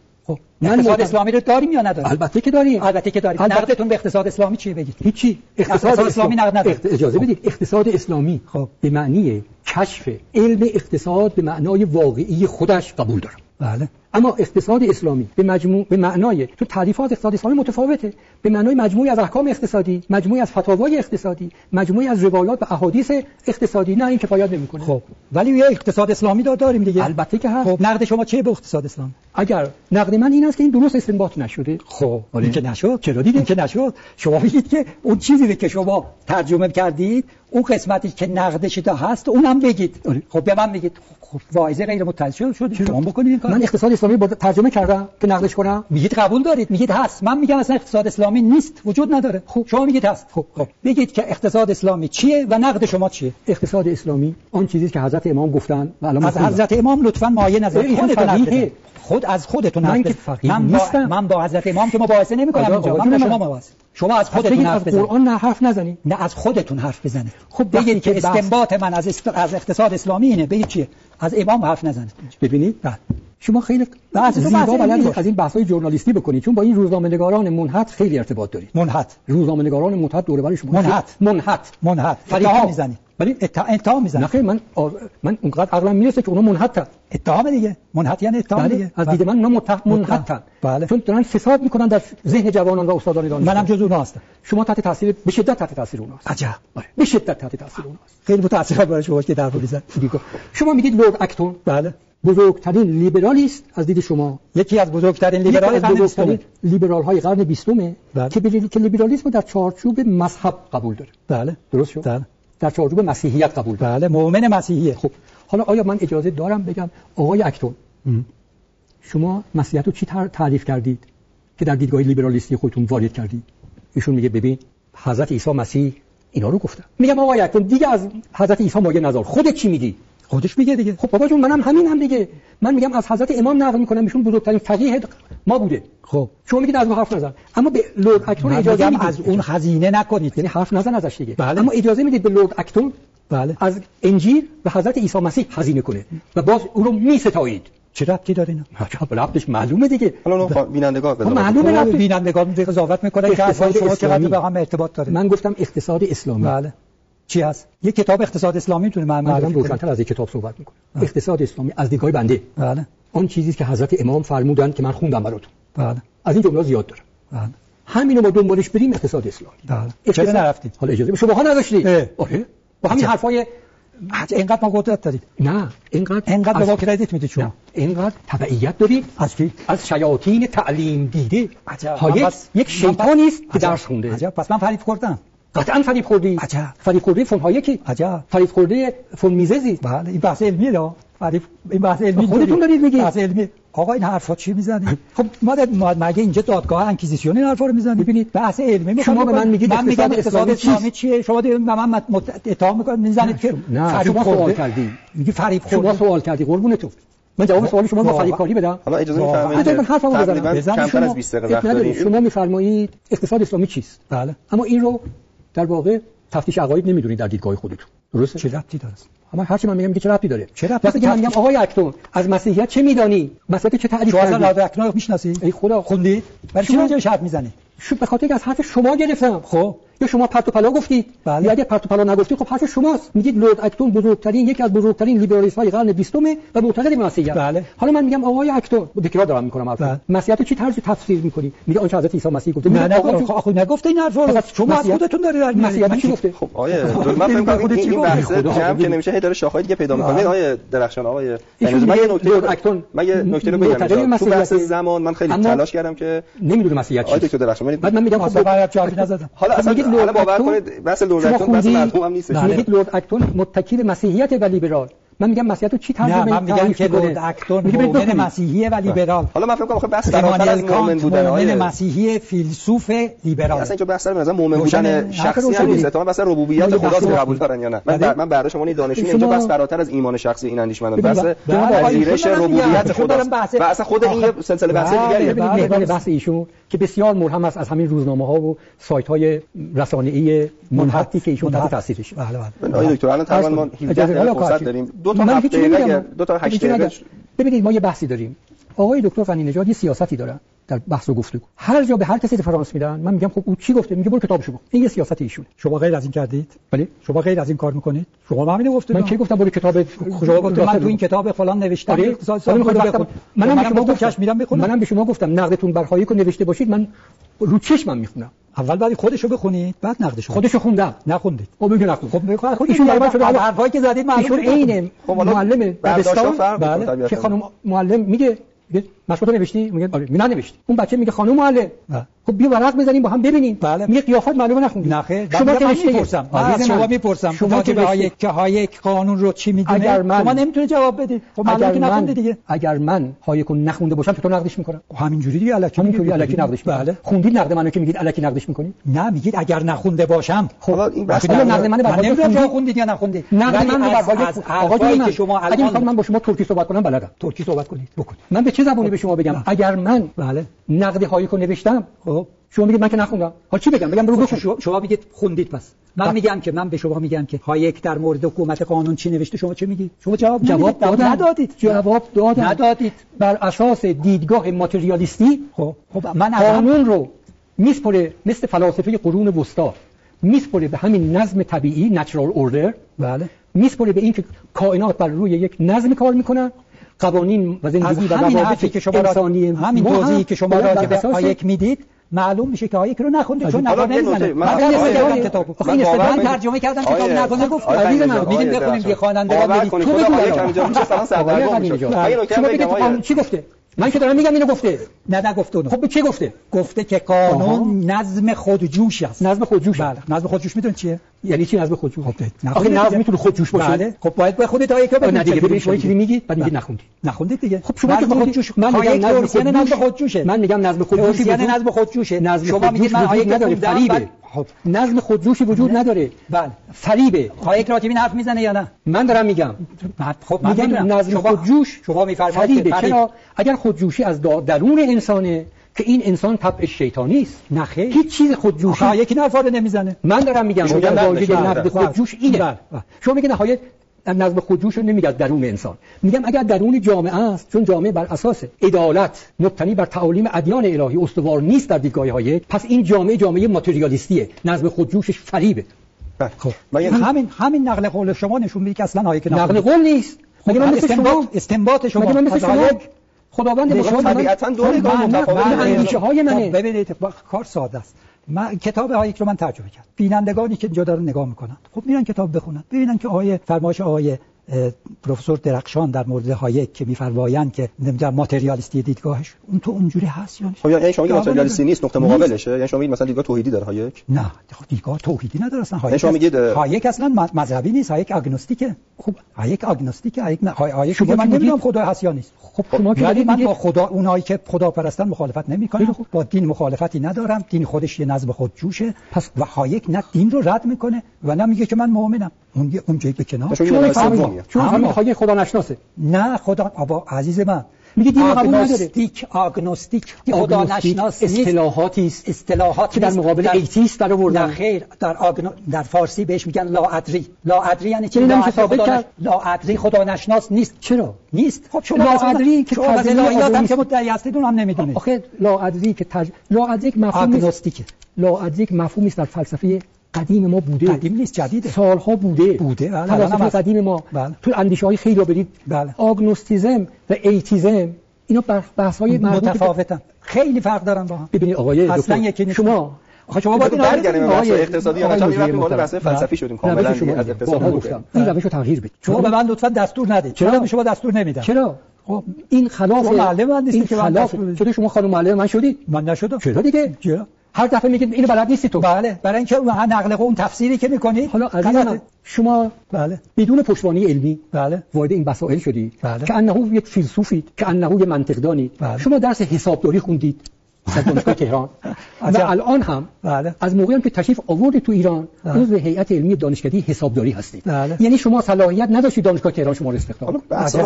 اقتصاد اسلامی رو داریم یا نداریم؟ البته که داریم. نقدتون به اقتصاد اسلامی چیه بگید؟ هیچی. اقتصاد اسلامی نقد نداره. اجازه بدید. اقتصاد اسلامی خب به معنی کشف علم اقتصاد به معنای واقعی خودش قبول دارم. بله. اما اقتصاد اسلامی به معنای تو تعریفات اقتصاد اسلامی متفاوته، به معنای مجموعی از احکام اقتصادی، مجموعی از فتاوای اقتصادی، مجموعی از روایات و احادیث اقتصادی. نه این کفایت نمیکنه. خب ولی یه اقتصاد اسلامی داریم دیگه. البته که هست. خب نقد شما چیه به اقتصاد اسلامی؟ اگر نقد من این است که این درست استنباط نشده. خب این که نشد، چرا دیدین که نشد؟ شما میگید که اون چیزی که شما ترجمه کردید اون قسمتی که نقدش دا هست اونم بگید. خب به من بگید خب واعظه غیر متصل شد شما بکنید این کار. من اقتصاد اسلامی با ترجمه کردم که نقدش کنم. میگید قبول دارید، میگید هست. من میگم اصلا اقتصاد اسلامی نیست، وجود نداره. خب شما میگید هست. خب بگید که اقتصاد اسلامی چیه و نقد شما چیه؟ اقتصاد اسلامی آن چیزی که حضرت امام گفتن و الان از حضرت امام لطفاً مایه نظر خود از خودتون من با حضرت امام که مباحثه نمی‌کنم اینجا. من با شما مباحثه. شما از خودتون حرف بزنید. قرآن نه حرف نزنید. نه از خودتون حرف بزنید. خب بگید که استنباط من از اقتصاد اسلامی اینه. بگید چیه؟ از امام حرف نزنید. ببینید شما خیلی زیبا بلدید از این بحث‌های ژورنالیستی بکنید، چون با این روزنامه‌نگاران منحط خیلی ارتباط دارید. منحط روزنامه‌نگاران منحط دور و بر شما منحط اتهام میزنید. ولی اتهام میزنن. نه خیر من اونقدر عقلم میرسه که اونا منحطن. اتهام دیگه. منحط یعنی اتهام دیگه. از دید من اونا منحطن. بله. چون دارن فساد میکنن در ذهن جوانان و استادان دانشگاه. منم جزو اونها هستم. شما تحت تاثیر به شدت تحت تاثیر اونها هستید. عجب. به شدت تحت تاثیر اونها هستید. خیلی متأسفم برای شما که در پولیسن. شما میگید لورد اکتون. بله. بزرگترین لیبرالیست از دید شما، یکی از بزرگترین لیبرال‌های قرن 20 که لیبرالیسم در چارچوب مذهب قبول داره. بله درست شد. بله. در چارچوب مسیحیت قبول داره. بله مؤمن مسیحیه. خب حالا آیا من اجازه دارم بگم آقای اکتون شما مسیحیت رو چی تعریف کردید که در دیدگاه لیبرالیستی خودتون وارد کردید؟ ایشون میگه ببین حضرت عیسی مسیح اینا رو گفتن. میگم آقای اکتون دیگه از حضرت عیسی مایه نذار، خودت چی میگی؟ خودش میگه دیگه. خب بابا جون منم همین دیگه. من میگم از حضرت امام نقل میکنم، ایشون بزرگترین فقیه ما بوده. خب شما میگید از ما حرف نزن، اما به لورد اکتون اجازه میدید از اون خزینه نکنید، یعنی حرف نزن ازش دیگه. بله. اما اجازه میدید به لورد اکتون بله از انجیل و حضرت عیسی مسیح خزینه کنه و باز او رو میستایید. چه ربطی داره اینا؟ ربطش معلومه دیگه. حالا بینندگان معلومه بینندگان قضاوت میکنن که اصلا شما چقدر به هم ارتباط داره. من گفتم اقتصاد اسلامی. بله. چی هست؟ یک کتاب اقتصاد اسلامی میتونه معلومه روشن‌تر از یک کتاب صحبت میکنه. اقتصاد اسلامی از دیدگاه بنده بله اون چیزی که حضرت امام فرمودن که من خوندم براتون. بله. از این جمله زیاد داره. بله. همینو ما دنبالش بریم اقتصاد اسلامی. بله. چرا نرفتید؟ حالا اجازه به شماها نداشتید. آره. با همین حرفای اینقدر ما قدرت دارید. نه اینقدر به ما کردیت میدید شما. اینقدر تبعیت دارید از کی؟ از شیاطین تعلیم دیده. عجب. یک شیطانی است که درس خونده. عجب. پس من فریب خوردم. قطعاً فریب خوردی. عجب. فریب خورده فون هایکی. عجب. فریب خورده فون میززی. بله این بحث علمیه ده. فریب این بحث علمی خودتون دارید میگید. بحث علمی. آقا این حرفا چی میزنید؟ خب ما مگه اینجا دادگاه انکیزیسیون این حرفا رو میزنید؟ ببینید بحث علمی شما به من میگید اقتصاد اسلامی چیه؟ شما به من اتهام میکنید میزنید که فریب سوال کردی. میگی فریب خورد. شما سوال کردی قربونتون. من جواب سوال شما با فریب کاری بدم. حالا اجازه میفرمایید حرفمو بزنم. کمتر از 20 دقیقه وقت داریم. شما میفرمایید اقتصاد اسلامی چیست؟ بله. اما این رو در واقع تفتیش عقاید نمیدونید در دیدگاه خودتون. درسته؟ چه ربطی داره؟ اما هر چی من میگم که چه ربطی داره؟ چه ربطی؟ وقتی من میگم آقای اکتون از مسیحیت چه میدانی؟ مسیحیت چه تعریف کردی؟ شما اصلا اکتون میشناسی؟ ای خدا خوندید؟ برای چی اینجا شرط میزنی؟ به خاطر اینکه از حرف شما گرفتم. خب یا شما پرت و پلا گفتید. بله. یا اگه پرت و پلا نگفتید خب حرف شماست. میگید لورد اکتون یکی از بزرگترین لیبرالیست‌های قرن 20 و معتقد به مسیحیت. بله. حالا من میگم آقای اکتون تکرار دارم میکنم حرف. مسیحیت چی طرز تفسیر میکنی؟ میگه آنچه حضرت عیسی مسیح گفته. نه آقا نگفته این حرفو. شما از خودتون دارید مسیحیت چی گفته؟ خب آیه من فکر می‌کنم این بحث جمع که نمیشه هی داره شاخه‌های دیگه پیدا می‌کنه. آیه درخشان آقای من یه نکته رو بگم. تو بحث زمان من خیلی تلاش کردم که نمیدونم مسیحیت چی. آیه دکتر درخشان بعد من میگم خب جوابی نزدم. حالا اصلا باور کنید بحث لورد اکتون بحث مردم هم نیست. میگید لورد اکتون متکی به مسیحیت و لیبرال. من میگم مسیحیت رو چی ترجمه می‌کنه؟ من میگم که لورد اکتون مؤمن مسیحیه و لیبرال. حالا من فکر کنم بحث فراتر از مؤمن بودن مؤمن مسیحی فیلسوف لیبرال. اصلا اینجا بحث مثلا مؤمن بودن شخصی هم نیست. تو مثلا ربوبیت خدا رو قبول دارن یا نه؟ من برای شما دانشجویی اینجا بحث فراتر از ایمان شخصی این اندیشمندان بحث پذیرش ربوبیت خداست. و اصلا خود این سلسله بحث دیگریه. ببینید بحث ایشون که بسیار ملهم است از همین روزنامه‌ها و سایت‌های رسانه‌ای منحطی که ایشون تحت تاثیرشه. بله. آقای دکتر الان تقریبا ما 17 دقیقه فرصت داریم. دو تا 8 دقیقه ببینید ما یه بحثی داریم. آقای دکتر غنی نژاد یه سیاستی دارن در بحث و گفتگو. هر جا به هر کسی رفرانس میدن من میگم خب او چی گفته؟ میگه برو کتابشو بخون. این یه سیاست ایشونه. شما غیر از این کردید؟ بله. شما غیر از این کار میکنید؟ شما همین گفتید. من کی گفتم برو کتاب شما گفتید من تو این کتاب فلان نوشتم. منم به شما گفتم میرم بخونم. منم به شما گفتم نقدتون بر هایک رو نوشته باشید، من رو چشمم میخونم. اول بعد خودشو بخونید بعد نقدشو. خودشو خوندم. نخوندید. خب میگه نخوند. خب ایشون برای من شده حرفایی که زدید ایشون عین معلم دبستان. بله. که خانم معلم میگه مشروط نوشتی؟ میگه آره. نه نوشتی. اون بچه میگه خانم معلم خب بیا ورق بزنیم با هم ببینیم. بله. میگه قیافت معلومه نخوندی. نخیر. شما که میپرسم شما میپرسم شما که به هایک قانون رو چی میدونه شما نمیتونه جواب بدید. خب معلومه که نخونده دیگه. اگر من هایک رو نخونده باشم چطور نقدش میکنم؟ همینجوری دیگه الکی همینجوری الکی نقدش. بله. خوندید نقد منو که میگید الکی نقدش میکنید؟ نه میگید اگر نخونده باشم. خب این بحث نقد منو من نمیدونم خوندید یا نخوندید. نقد من آقای که شما الان من با شما ترکی صحبت کنم بلدم. ترکی صحبت کنید بکنید. من به چه زبانی به شما بگم؟ اگر من بله نقد هایک رو نوشتم خب شما میگید من که نخوندم. حالا چی بگم برو بخون. شما میگید خوندید پس. من میگم که من به شما میگم که هایک در مورد حکومت قانون چی نوشته شما چه میگید؟ شما جواب ندادید. جواب ندادید. بر اساس دیدگاه ماتریالیستی خب من قانون رو میسپره مثل فلاسفه قرون وسطا میسپره به همین نظم طبیعی نچرال اوردر. بله. میسپره به این که کائنات بر روی یک نظم کار میکنن، قوانین و زندگی و روابط که شما انسانی همین توضیحی که شما راجع به هایک میدید معلوم میشه که هایک رو نخونده چون نقد نمیزنه. من کتاب من ترجمه کردم کتاب نخونده گفت عزیز من میگیم بخونیم یه خواننده رو تو بگو مثلا سردرگم چی گفته؟ من که دارم میگم اینو گفته. نه نگفته اونو. خب چه گفته؟ گفته که قانون نظم خودجوش است. نظم خودجوش. بله. نظم خودجوش میدونید چیه؟ یعنی چی نظم خودجوش؟ خب آخه نظم میتونه خودجوش باشه. بله. خب باید به خودت هایک بگید. نه دیگه ببین شما چی میگید؟ بعد میگید نخوندید. نخوندید دیگه. خب شما که خودجوش من میگم نظم خودجوشه. من میگم نظم خودجوشی یعنی نظم خودجوشه. شما میگید من هایک نداره فریبه. نظم خودجوشی وجود نداره. بله. فریبه. هایک راجع به حرف میزنه یا نه؟ من دارم میگم. خب من میگم نظم خودجوش شما میفرمایید چرا اگر خودجوشی از درون انسانه که این انسان طبعش شیطانی است. نه خیر. هیچ چیز خودجوشی هایک نفاره نمیزنه. من دارم میگم واژه نظم خودجوش اینه. شما میگن هایک نظم خودجوش رو نمیگه درون انسان. میگم اگر درون جامعه است، چون جامعه بر اساس عدالت مبتنی بر تعالیم ادیان الهی استوار نیست در دیدگاه هایک، پس این جامعه ماتریالیستیه. نظم خودجوشش فریبه. خب همین نقل قول شما نشون میده که اصلا هایک نقل قول نیست. مگه من مثل شما استنباط شما خداوند به شما طبیعتاً دو نگاه متفاوت اندیشه های منه. ببینید کار ساده است. من کتاب هایک رو من ترجمه کردم. بینندگانی که اینجا دارن نگاه میکنن خب میرن کتاب بخونن ببینن که فرمایش آقای پروفسور درخشان در مورد هایک که میفرمایند که نمیدونم ماتریالیستی دیدگاهش اون تو اونجوری هست یا نه. خب یعنی شما میگید ماتریالیستی نیست، نقطه مقابلشه. یعنی شما میگید مثلا دیدگاه توحیدی داره هایک؟ نه دیدگاه توحیدی نداره اصلا هایک. شما میگید هایک اصلا مذهبی نیست، هایک آگنوستیکه. خب هایک آگنوستیکه. هایک شما من نمیدونم خدا هست یا نیست. خب شما که من با خدا اونایی که خدا پرستن مخالفت نمیکنم، با دین مخالفتی ندارم. دین خودش یه نظم خودجوشه. پس و هایک نه دین رو رد میکنه و نه میگه که من مؤمنم. اون جایی به کنار. چون هایک خدا نشناسه. نه خدا بابا عزیز من میگه دین قبول نداره. آگنوستیک خدا نشناس اصطلاحاتی که در مقابل ایتیست در آوردن. نه خیر در فارسی بهش میگن لاادری. لاادری یعنی چی؟ لاادری خدا نشناس نیست. چرا نیست؟ خب شما لاادری که الهیات هم که مدعی هستید اونم نمیدونید. آخه لاادری که لاادری مفهوم آگنوستیکه. لاادری مفهومی است در فلسفه قدیم ما بوده. قدیم نیست جدیده. سالها بوده. فلسفه قدیم ما تو اندیشه‌های خیلی رو برید. آگنوستیسم و ایتیسم اینا بحث‌های متفاوتن. خیلی فرق دارن با هم. ببینید آقای دکتر شما باید برگردیم بحث اقتصادی یا مثلا میرفتیم بالا بحث فلسفی شدیم کاملا از اقتصاد گفتم. این روشو تغییر بدید. شما به من لطفاً دستور ندید. چرا به شما دستور نمیدم؟ چرا؟ خب این خلاف معلم من نیست که خلاف. چطور شما خانم معلم من شدید؟ من نشدم. چرا دیگه؟ چرا؟ هر دفعه میگید اینو بلد نیستی تو. بله برای اینکه نقل اون تفسیری که میکنی حالا عزیزم شما بله بدون پشتوانه علمی بله وارد این مسائل شدید بله. که انه یک فیلسوفید که انه یک منطقدانی بله. شما درس حسابداری خوندید در دانشگاه تهران و الان هم بله. از موقعی که تشریف آوردید تو ایران عضو هیئت علمی دانشکده حسابداری هستید بله. یعنی شما صلاحیت نداشتید دانشگاه تهران شما رو استخدام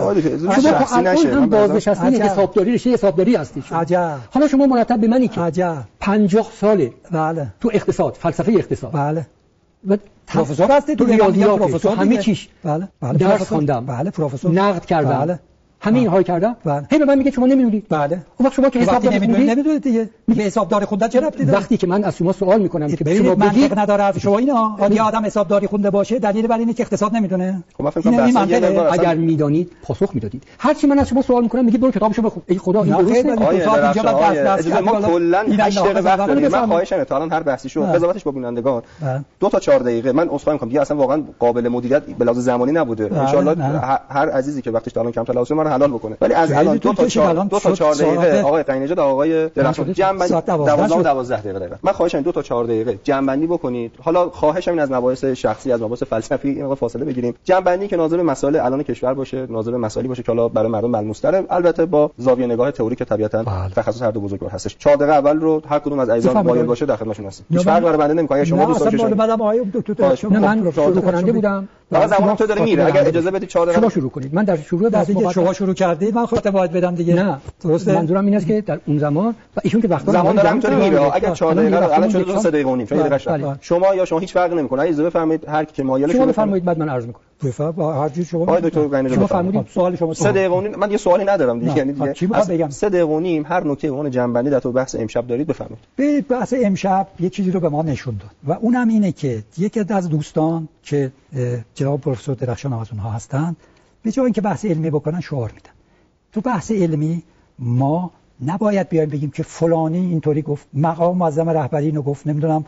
شما هم بازنشسته حسابداری رشته حسابداری هستید حالا شما مرتب به منی که 50 ساله بله تو اقتصاد فلسفه اقتصاد بله و پروفسور هستید تو ریاضیات همه چیش بله درس خواندم بله پروفسور نقد کردم بله همه اینها کردم. هی به من میگه شما نمیدونید. بله. اون وقت شما که حسابداری نمیدونید دیگه. به حسابداری خوندن چه ربطی داره؟ وقتی که من از شما سوال میکنم که شما منطق نداره شما اینا یه آدم حسابداری خونده باشه دلیل بر اینه که اقتصاد نمیدونه. خب من فکر کنم اگر میدانید پاسخ میدادید. هر چی من از شما سوال میکنم میگید برو کتابشو بخون. ای خدا این درسته. ما کلا 8 دقیقه وقت داریم. من خواهشم تا الان هر بحثی شو قضاوتش با بینندگان 2 تا 4 دقیقه من عذرخواهی میکنم دیگه اصلا واقعا قابل مدیریت به لحاظ زمانی نبوده. ان شاء الله هر عزیزی که وقتش تا الان کم تلاشه ما رو حلال بکنه. ولی از الان 2 تا 4 دقیقه آقای قنی‌نژاد آقای درخشان جمع‌بندی 12 دقیقه. من خواهشم 2 تا 4 دقیقه جمع‌بندی بکنید. حالا خواهشم این از مباحث شخصی از مباحث فلسفی این مقدار فاصله بگیریم. جمع‌بندی که ناظر به مسائل الان کشور باشه، ناظر به مسائلی باشه که حالا برای مردم ملموس‌تره، البته با زاویه نگاه تئوریک طبیعتاً تخصص هر دو بزرگوار هستش. 4 دقیقه اول رو هر کدوم از عزیزان مایل باشه در خدمتشون هستیم. هیچ فرقی برای بنده نمی‌کنه. شما دوست داشتید من شروع کننده بودم. بعد زمان تو داره میره. اگر اجازه بدید 4 دقیقه شما شروع کنید. من در شروع بحث شما شروع کردید من خودت باید بدم دیگه. نه درسته. منظورم این است که در اون زمان و ایشون که وقتا زمان داره همینطوری میره. اگر 4 دقیقه الان شده 3 دقیقه و نیم شما یا شما هیچ فرقی نمی‌کنه. اجازه بفرمایید هر کی که مایل شما بفرمایید بعد من عرض می‌کنم. با هر جور شما آقای دکتر قنی‌نژاد شما فرمودید سوال شما 3 دقیقه و نیم من یه سوالی ندارم دیگه یعنی دیگه چی می‌خوام بگم 3 دقیقه و نیم هر نکته اون جنبندی در تو بحث امشب دارید بفرمایید. به بحث امشب یه چیزی رو به ما نشون داد و اونم اینه که یکی از دوستان که جناب پروفسور درخشان از اونها هستند به جای اینکه بحث علمی بکنن شعار میدن. تو بحث علمی ما نباید بیایم بگیم که فلانی اینطوری گفت، مقام معظم رهبری اینو گفت، نمیدونم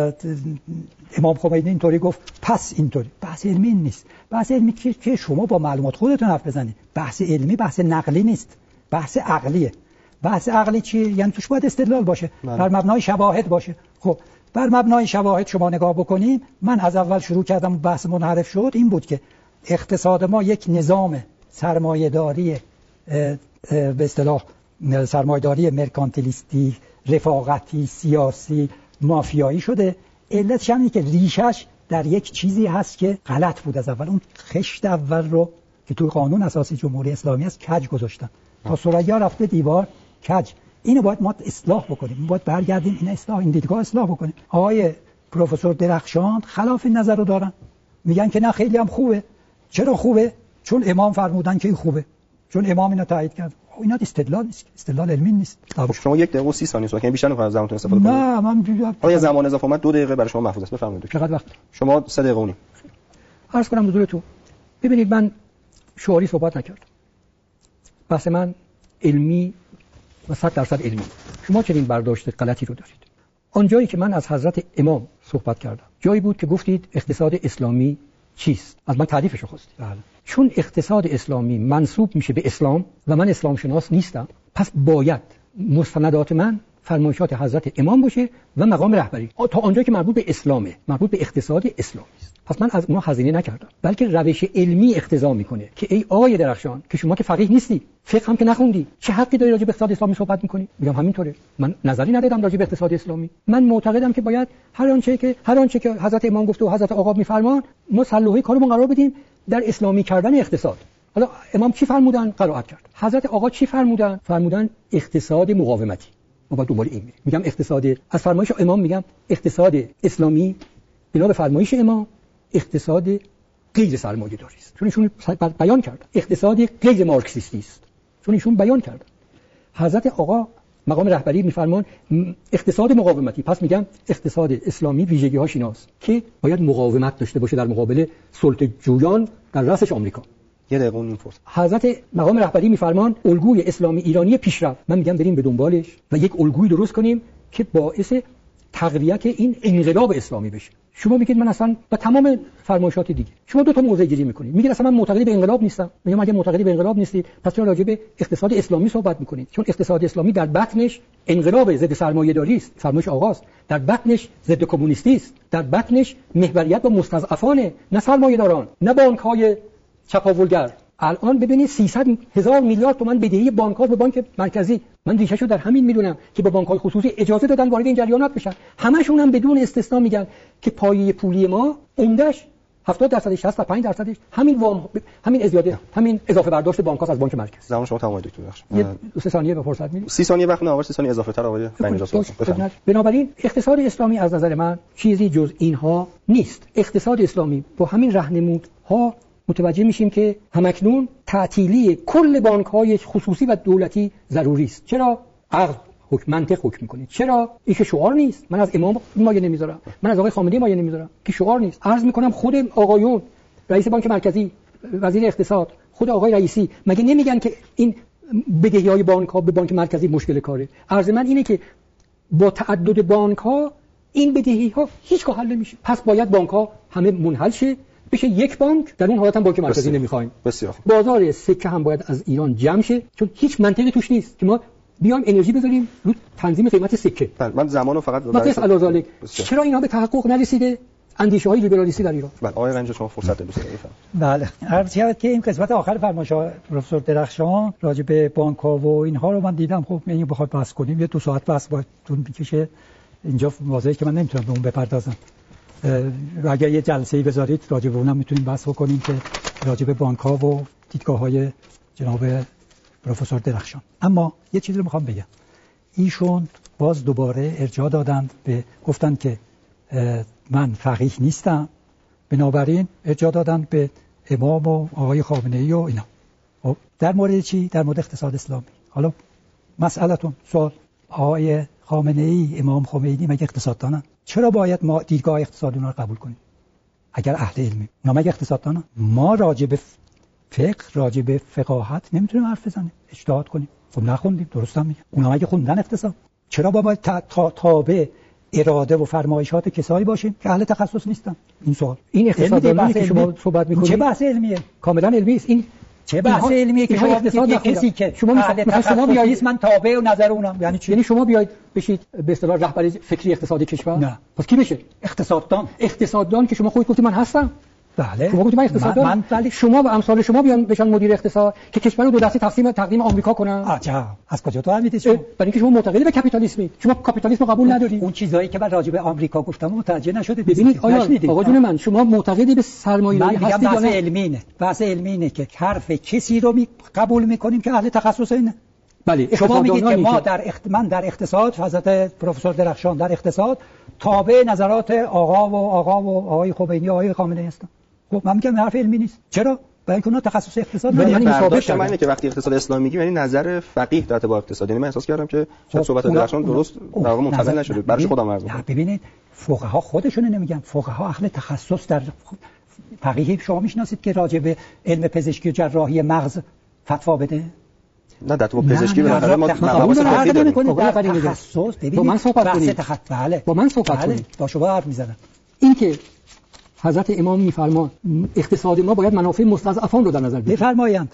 امام خمینی اینطوری گفت پس اینطوری. بحث علمی نیست. بحث علمی که شما با معلومات خودتون حرف بزنید. بحث علمی بحث نقلی نیست، بحث عقلیه. بحث عقلی چیه؟ یعنی توش باید استدلال باشه، بر مبنای شواهد باشه. خب بر مبنای شواهد شما نگاه بکنید. من از اول شروع کردم بحث منحرف شد این بود که اقتصاد ما یک نظام سرمایه‌داری به اصطلاح سرمایه‌داری مرکانتیلیستی، رفاقتی، سیاسی، مافیایی شده. علتش اینه که ریشش در یک چیزی هست که غلط بود از اول. اون خشت اول رو که تو قانون اساسی جمهوری اسلامی است کج گذاشتن. تا ثریا رفته دیوار کج. اینو باید ما اصلاح بکنیم. باید برگردیم این اصلاح این دیدگاه اصلاح بکنیم. آقای پروفسور درخشان خلاف این نظر رو دارن. میگن که نه خیلی هم خوبه. چرا خوبه؟ چون امام فرمودن که این خوبه. چون امام اینو تایید کرد. اینا استدلال نیست، استدلال علمی نیست. شما 1 دقیقه و 30 ثانیه صحبت کنید بیشتر نمی‌خوام زمانتون استفاده کنم. نه من آیا زمان اضافه اومد 2 دقیقه برای شما محفوظ است بفرمایید. چقدر وقت؟ شما 3 دقیقه و نیم. عرض کنم حضورتون. ببینید من شعاری صحبت نکردم. بحث من علمی و 100% علمی. شما چنین برداشت غلطی رو دارید. آن جایی که من از حضرت امام صحبت کردم جایی بود که گفتید اقتصاد اسلامی چیست؟ از من تعریفش رو خواستید. بله. چون اقتصاد اسلامی منسوب میشه به اسلام و من اسلام شناس نیستم، پس باید مستندات من فرمایشات حضرت امام باشه و مقام رهبری تا آنجایی که مربوط به اسلامه، مربوط به اقتصاد اسلامی است. پس من از اونها هزینه نکردم، بلکه روش علمی اقتضا میکنه که ای آقای درخشان که شما که فقیه نیستی، فقه هم که نخوندی، چه حقی داری راجع به اقتصاد اسلامی صحبت میکنی؟ میگم همینطوره. من نظری ندادم راجع به اقتصاد اسلامی. من معتقدم که باید هر آنچه که حضرت امام گفته و حضرت آقا میفرمان ما سلوحه کارمون قرار بدیم در اسلامی کردن اقتصاد. حالا امام چی فرمودن؟ قرائت کرد. حضرت آقا چی فرمودن؟ فرمودن اقتصاد مقاومتی. ما باید دنبال این بریم. میگم اقتصاد از فرمایش امام میگم اقتصاد اسلامی بنا به فرمایش امام اقتصاد غیر سرمایه‌داری است. چون ایشون بیان کرد اقتصاد غیر مارکسیستی است. چون ایشون بیان کرد حضرت آقا مقام رهبری میفرمان اقتصاد مقاومتی. پس میگم اقتصاد اسلامی ویژگی‌هاش ایناست که باید مقاومت داشته باشه در مقابل سلطه جویان در رأسش آمریکا. 1 دقیقه و نیم فرصت. حضرت مقام رهبری میفرمان الگوی اسلامی ایرانی پیشرفت. من میگم بریم به دنبالش و یک الگویی درست کنیم که باعث تقویت این انقلاب اسلامی بشه. شما میگید من اصلا با تمام فرمایشات دیگه شما 2 تا موضع گیری میکنید. میگید اصلا من معتقد به انقلاب نیستم. میگم اگه معتقد به انقلاب نیستید پس چرا راجع به اقتصاد اسلامی صحبت میکنید؟ چون اقتصاد اسلامی در بطنش انقلاب ضد سرمایه‌داری است. فرمایش آقاست. در بطنش ضد کمونیستی است. در بطنش محوریت با مستضعفانه، نه سرمایه‌داران، نه بانک‌های چپاولگر. الان ببینید 300,000 میلیارد تومان بدهی بانک‌ها به بانک مرکزی. من ریشه‌شو در همین میدونم که به بانک‌های خصوصی اجازه دادن وارد این جریانات بشن. همشون هم بدون استثنا میگن که پایه پولی ما عمده‌اش 70% 65% همین وام، همین ازیاده، همین اضافه برداشت بانک‌ها از بانک مرکزی. زمان شما تمام دکتر بخش. 3 ثانیه به فرصت میدید. 30 ثانیه وقت نه 30 ثانیه اضافه تر آقای قنی‌نژاد. بنابراین اقتصاد اسلامی از نظر من چیزی جز اینها نیست. اقتصاد اسلامی با همین راهنمودها متوجه میشیم که همکنون تعطیلی کل بانک‌های خصوصی و دولتی ضروری است. چرا؟ عقل منطق حکم میکنه. چرا؟ این که شعار نیست. من از امام مایه نمیذارم، من از آقای خامنه‌ای مایه نمیذارم که شعار نیست. عرض میکنم خود آقایون رئیس بانک مرکزی، وزیر اقتصاد، خود آقای رئیسی مگه نمیگن که این بدهی‌های بانک‌ها به بانک مرکزی مشکل کاره؟ عرض من اینه که با تعدد بانک‌ها این بدهی‌ها هیچگاه حل نمیشه. پس باید بانک‌ها همه منحل شه، بشه یک بانک. در اون حالت هم بانک مرکزی نمیخوایم. بسیار. بازار سکه هم باید از ایران جمع شه، چون هیچ منطقی توش نیست که ما بیایم انرژی بذاریم رو تنظیم قیمت سکه. من زمانو فقط وقتی علاوه چرا اینا به تحقق نرسیده؟ اندیشه‌های لیبرالیستی در ایران. بله آقای رنج شما فرصت بدید. بله عرض شود که این قسمت آخر فرمایش پروفسور درخشان راجع به بانک‌ها و اینها رو من دیدم. خب اینو بخواد بحث کنیم یه 2 ساعت بحث باید طول می‌کشه. اینجا واضحه که من نمیتونم به اون بپردازم. اگر یه جلسه‌ای بذارید راجع به اونم میتونیم بحث بکنیم که راجع به بانک‌ها و دیدگاه‌های جناب پروفسور درخشان. اما یه چیزی رو می‌خوام بگم. ایشون باز دوباره ارجاع دادند به گفتن که من فقیه نیستم، بنابراین ارجاع دادن به امام و آقای خامنه‌ای و اینا. در مورد چی؟ در مورد اقتصاد اسلامی. حالا مسئله‌تون سوال، آقای خامنه‌ای، امام خمینی مگه اقتصاددانن؟ چرا باید ما دیدگاه اقتصاد اونا رو قبول کنیم؟ اگر اهل علمی، اونا مگه اقتصاددانن؟ ما راجع به فقه، راجع به فقاهت نمیتونیم حرف بزنیم، اجتهاد کنیم. خب نخوندیم، درست هم میگه. اونا مگه خوندن اقتصاد؟ چرا باید تابع اراده و فرمایشات کسایی باشیم که اهل تخصص نیستن؟ این سوال. این اقتصاددانی که شما صحبت می‌کنید چه بحث علمیه؟ کاملا علمی است. این چه بحث علمیه که شما اقتصاد کسی که شما بیایید من تابع و نظر اونم، یعنی چی؟ یعنی شما بیاید بشید به اصطلاح رهبر فکری اقتصادی کشور؟ نه. پس کی بشه؟ اقتصاددان که شما خودت گفتید من هستم. بله. شما گفتید من اقتصاددان. من شما و امثال شما بیان بشن مدیر اقتصاد که کشور رو دو دسته تقدیم آمریکا کنن. عجب. از کجا تو فهمیدید شما؟ برای اینکه شما معتقدی به کاپیتالیسمی. شما کاپیتالیسم رو قبول ندارید. اون چیزایی که من راجع به آمریکا گفتم متوجه نشدید. ببینید آقا جون من، شما معتقدی به سرمایه‌داری هستید یا نه؟ بحث علمی اینه که حرف کسی رو قبول می‌کنیم که اهل تخصص اینه. بله. شما میگید که ما من در اقتصاد، حضرت پروفسور درخشان در اقتصاد تابع نظرات آقا و آقای خمینی و آقای خامنه‌ای هستن. خب من میگم حرف علمی نیست. چرا؟ برای اینکه اونا تخصص اقتصاد ندارن. یعنی ثابت اینه که وقتی اقتصاد اسلامی میگیم یعنی نظر فقیه در ارتباط اقتصاد. یعنی من احساس کردم که صحبت درخشان درست در واقع منتقل نشده. برای خودم عرض می‌کنم. ببینید فقها خودشون نمیگن، فقها اهل تخصص در فقیه شما میشناسید که راجع به علم پزشکی و جراحی مغز فتوا بده؟ نه در تو پزشکی بالاخره ما مباحث کافی داریم. تخصص ببینید با من صحبت کنید. بله با من صحبت کنید. با شما حرف میزنم. این که حضرت امام میفرمان اقتصاد ما باید منافع مستضعفان رو در نظر بگیره. بفرمایند.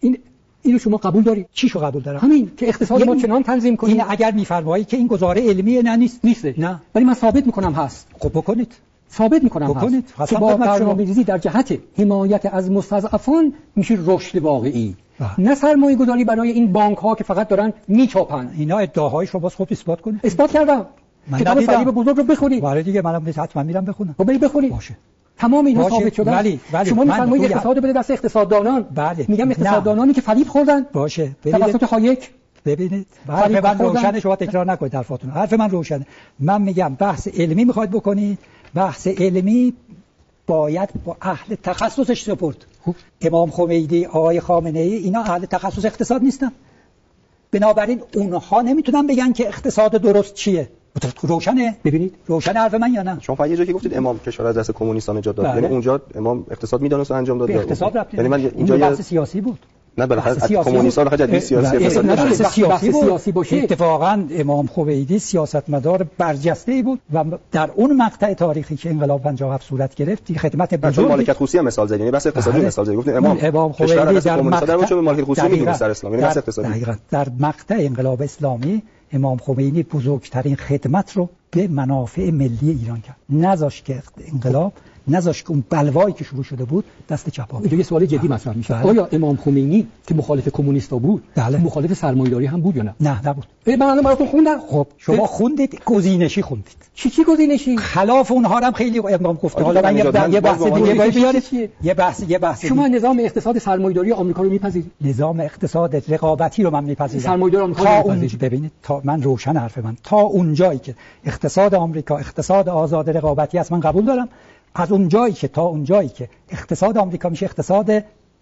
اینو شما قبول دارید؟ چیشو قبول دارم؟ همین که اقتصاد ما چنان تنظیم کنیم. این اگر میفرمایید که این گزاره علمیه نه نیست. نه. ولی من ثابت میکنم هست. خب بکنید. ثابت میکنم هست. که با برنامه‌ریزی در جهت حمایت از مستضعفان میشه رشد واقعی. نه سرمایه گذاری برای این بانک ها که فقط دارن میچاپن. اینا ادعاهایش رو باز خوب اثبات کنید. اثبات کردم. کتاب فریب بزرگ رو بخونید. آره دیگه منم حتما میرم بخونم. خب برید بخونید. باشه. تمام اینا ثابت شده. ولی شما میفرمایید اقتصاد بده دست اقتصاددانان. بله. میگم اقتصاددانانی که فریب خوردن. باشه. توسط هایک. ببینید حرف من روشنه، شما تکرار نکنید حرفاتون. حرف من روشنه. من میگم بحث علمی میخواید بکنید. بحث علمی باید با اهل تخصصش سپرد. امام خمینی، آقای خامنه‌ای اینا اهل تخصص اقتصاد نیستن. بنابراین اونها نمیتونن بگن که اقتصاد درست چیه. روشنه. ببینید روشنه حرف من یا نه؟ شما فقط یه جایی که گفتید امام کشور از دست کمونیستان نجات داد. یعنی اونجا امام اقتصاد میدونست انجام داد. اقتصاد رفت. یعنی من اینجا بحث سیاسی بود. نه بالاخره کمونیستان حاجت سیاسی باشه. اتفاقا امام خمینی سیاستمدار برجسته‌ای بود و در اون مقطع تاریخی که انقلاب 57 صورت گرفت خدمت بزرگ مالکیت خصوصی مثال زدید. یعنی بس اقتصادی مثال زدید. گفتید امام خمینی در مقطع مالکیت خصوصی میدونست در اسلام. یعنی بس اقتصادی. در مقطع انقلاب اسلامی امام خمینی بزرگترین خدمت رو به منافع ملی ایران کرد. نذاشت که انقلاب، نذاشت که اون بلوایی که شروع شده بود دست چپ ها. اینجا یه سوال جدی مطرح میشه. آیا امام خمینی که مخالف کمونیستا بود، مخالف سرمایه‌داری هم بود یا نه؟ نه نبود. من براتون خوندم. خب شما خوندید، گزینشی خوندید. چی گزینشی؟ خلاف اونها هم خیلی امام گفته. حالا من یه بحث دیگه بیارید. یه بحث شما نظام اقتصاد سرمایه‌داری آمریکا رو میپذیرید؟ نظام اقتصاد رقابتی رو من میپذیرم. سرمایه‌داری آمریکا رو میپذیرید. ببینید تا من روشن حرف من تا اونجایی که اقتصاد آمریکا اقتصاد آزاد رقابتی است من قبول دارم. از اون جایی که تا اون جایی که اقتصاد آمریکا میشه اقتصاد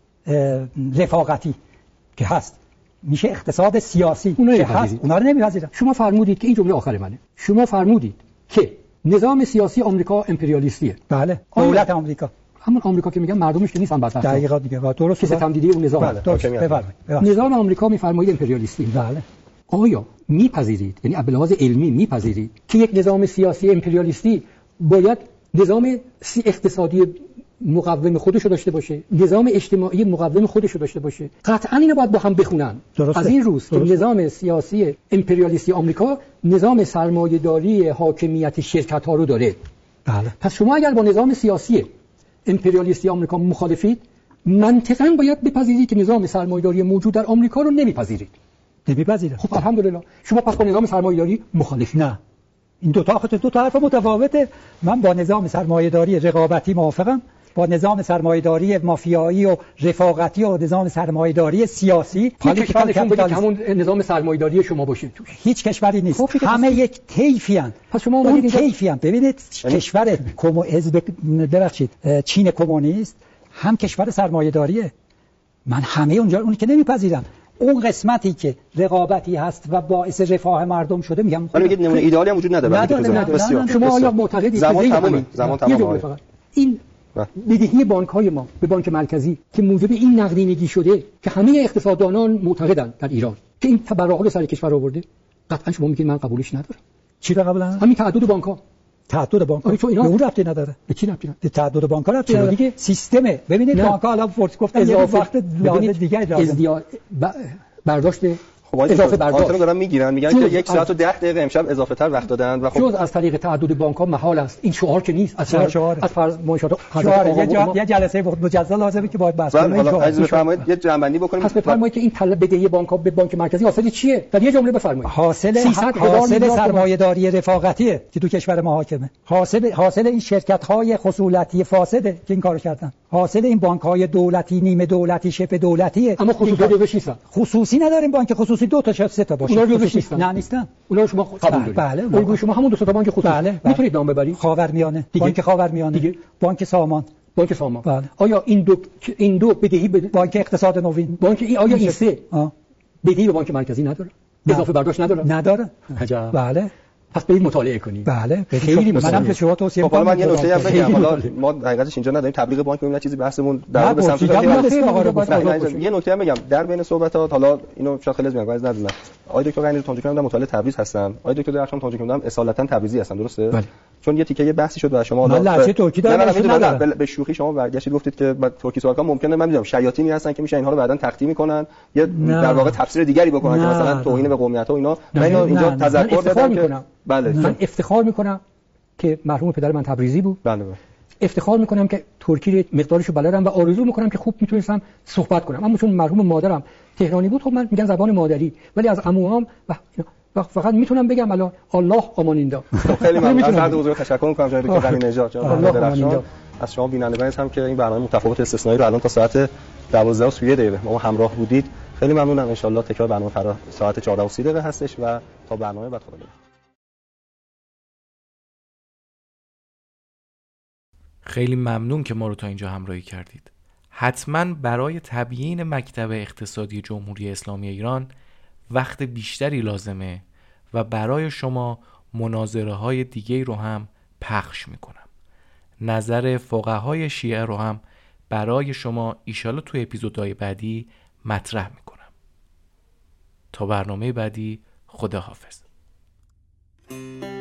رفاقتی که هست، میشه اقتصاد سیاسی که هست، اونا رو نمیپذیرن. شما فرمودید که این جمله آخر منه، شما فرمودید که نظام سیاسی آمریکا امپریالیستیه. بله، دولت آمریکا، همون آمریکا که میگن مردمش که نیستن بدبخت. دقیقاً دیگه درست که ستمدیدی اون نظام. بله. بفرمایید. نظام آمریکا میفرمایید امپریالیستی. بله. آیا میپذیرید، یعنی به لحاظ علمی میپذیرید که یک نظام سیاسی امپریالیستی باید نظام اقتصادی مقوم خودشو داشته باشه، نظام اجتماعی مقوم خودشو داشته باشه؟ قطعاً اینو باید با هم بخونن. از این روز که نظام سیاسی امپریالیستی آمریکا نظام سرمایه‌داری حاکمیت شرکت‌ها رو داره. بله. پس شما اگر با نظام سیاسی امپریالیستی آمریکا مخالفید، منطقاً باید بپذیرید که نظام سرمایه‌داری موجود در آمریکا رو نمیپذیرید. نمیپذیره. خب الحمدلله شما پس با نظام سرمایه‌داری مخالفید. نه، این دو تا حرف متفاوته. من با نظام سرمایه‌داری رقابتی موافقم، با نظام سرمایه‌داری مافیایی و رفاقتی و نظام سرمایه‌داری سیاسی کشورشون بده که همون نظام سرمایه‌داری شما باشه توش. هیچ کشوری نیست. همه یک طیفی ان. پس شما اون طیفی ان. ببینید کشور ببخشید چین کمونیست هم کشور سرمایه‌داریه. من همه اونی که نمیپذیرم. اون قسمتی که رقابتی هست و باعث رفاه مردم شده، میگم ولی میگید نمونه ایدئالی هم وجود نداره. شما آیا معتقدید زمان تمام این بدهی بانک‌های ما به بانک مرکزی که موجب این نقدینگی شده که همه اقتصاددانان معتقدند در ایران که این تبرعات رو سر کشور آورده، قطعا شما میگید من قبولش ندارم. چی رو قبول ندارم؟ همین تعدد بانک‌ها. تعدد بانک‌ها چون اینا اون ربطی نداره. به چی ربطی نداره؟ تعدد بانک‌ها ربطی نداره دیگه. سیستمه. ببینید بانک‌ها الان فورس گفتن یه وقت دیگه برداشت اضافه برداشت دارن میگیرن، میگن که 1 ساعت و 10 دقیقه امشب اضافه تر وقت دادن و خب جز از طریق تعدد بانک‌ها محال است. این شعار که نیست، از فرمایشات یه جلسه مجزا لازمه که باید بحث کنیم. حالا عزیز بفرمایید یه جنبندی بکنیم. پس بفرمایید که این طلب بدهی بانک‌ها به بانک مرکزی حاصل چیه؟ در یه جمله بفرمایید. حاصل سرمایه‌داری رفاقتیه که تو کشور ما حاکمه. حاصل این شرکت‌های خصولتی فاسده که این کارو کردن. حاصل این بانک‌های دولتی، نیمه دولتی، شبه دولتیه. اما خصوصی نداریم. بانک خصوصی 2 تا 3 تا باشه. اونا نیستن. نه نیستن. اونا شما قبول دارید. بله. الگوی شما همون 2 تا بانک خصوصی. میتونید نام ببرید. خاورمیانه، بانک خاورمیانه دیگه، بانک سامان. بله. آیا این دو بدهی به بانک اقتصاد نوین، آیا این سه بدهی به بانک مرکزی نداره؟ اضافه برداشت نداره. عجب. بله. پس برید مطالعه کنید. بله خیلی منم که شما توصیه می‌کنم. من یه نکته بگم، حالا ما حقیقتش اینجا نداریم تبلیغ بانک ببینیم، چیزی بحثمون در به سمت یه نکته بگم در بین صحبتات، حالا اینو شاید خیلی از میگن ندونن، آقای دکتر غنی تونجی کنم مطالعه تبریز هستن، آقای دکتر درخشان تونجی کنم اصالتا تبریزی هستن، درسته؟ بله. چون یه تیکه بحثی شد و شما حالا ترکی نه به شوخی شما برگشتید گفتید که ترکی سوالکا ممکنه من میدونم شیاطینی هستن که میشه اینها رو بعداً تقدیم میکنن یا در واقع تفسیر دیگری بکنن که مثلا توهین به قومیت‌ها و اینا. من اینجا تذکر دادم که بله من افتخار میکنم که مرحوم پدر من تبریزی بود. بله. افتخار میکنم که ترکی مقدارشو بلدم و آرزو میکنم که خوب میتونستم صحبت کنم، اما چون مرحوم مادرم تهرانی بود، خب من میگن زبان مادری، ولی از عموام و فقط میتونم بگم الان الله آمانیندا. خیلی ممنون. از هر دو حضور تشکر میکنم جناب دکتر غنی نژاد، جناب درخشان، از شما بینندگان هم که این برنامه متفاوت استثنایی رو الان تا ساعت 12:30 ما همراه بودید. خیلی ممنونم. ان شاءالله تکرار برنامه فردا ساعت 14:30 هستش و تا برنامه بعد خدا. خیلی ممنون که ما رو تا اینجا همراهی کردید. حتما برای تبیین مکتب اقتصادی جمهوری اسلامی ایران وقت بیشتری لازمه و برای شما مناظره‌های دیگه رو هم پخش میکنم. نظر فقهای شیعه رو هم برای شما ایشالا تو اپیزودهای بعدی مطرح میکنم. تا برنامه بعدی، خدا حافظ.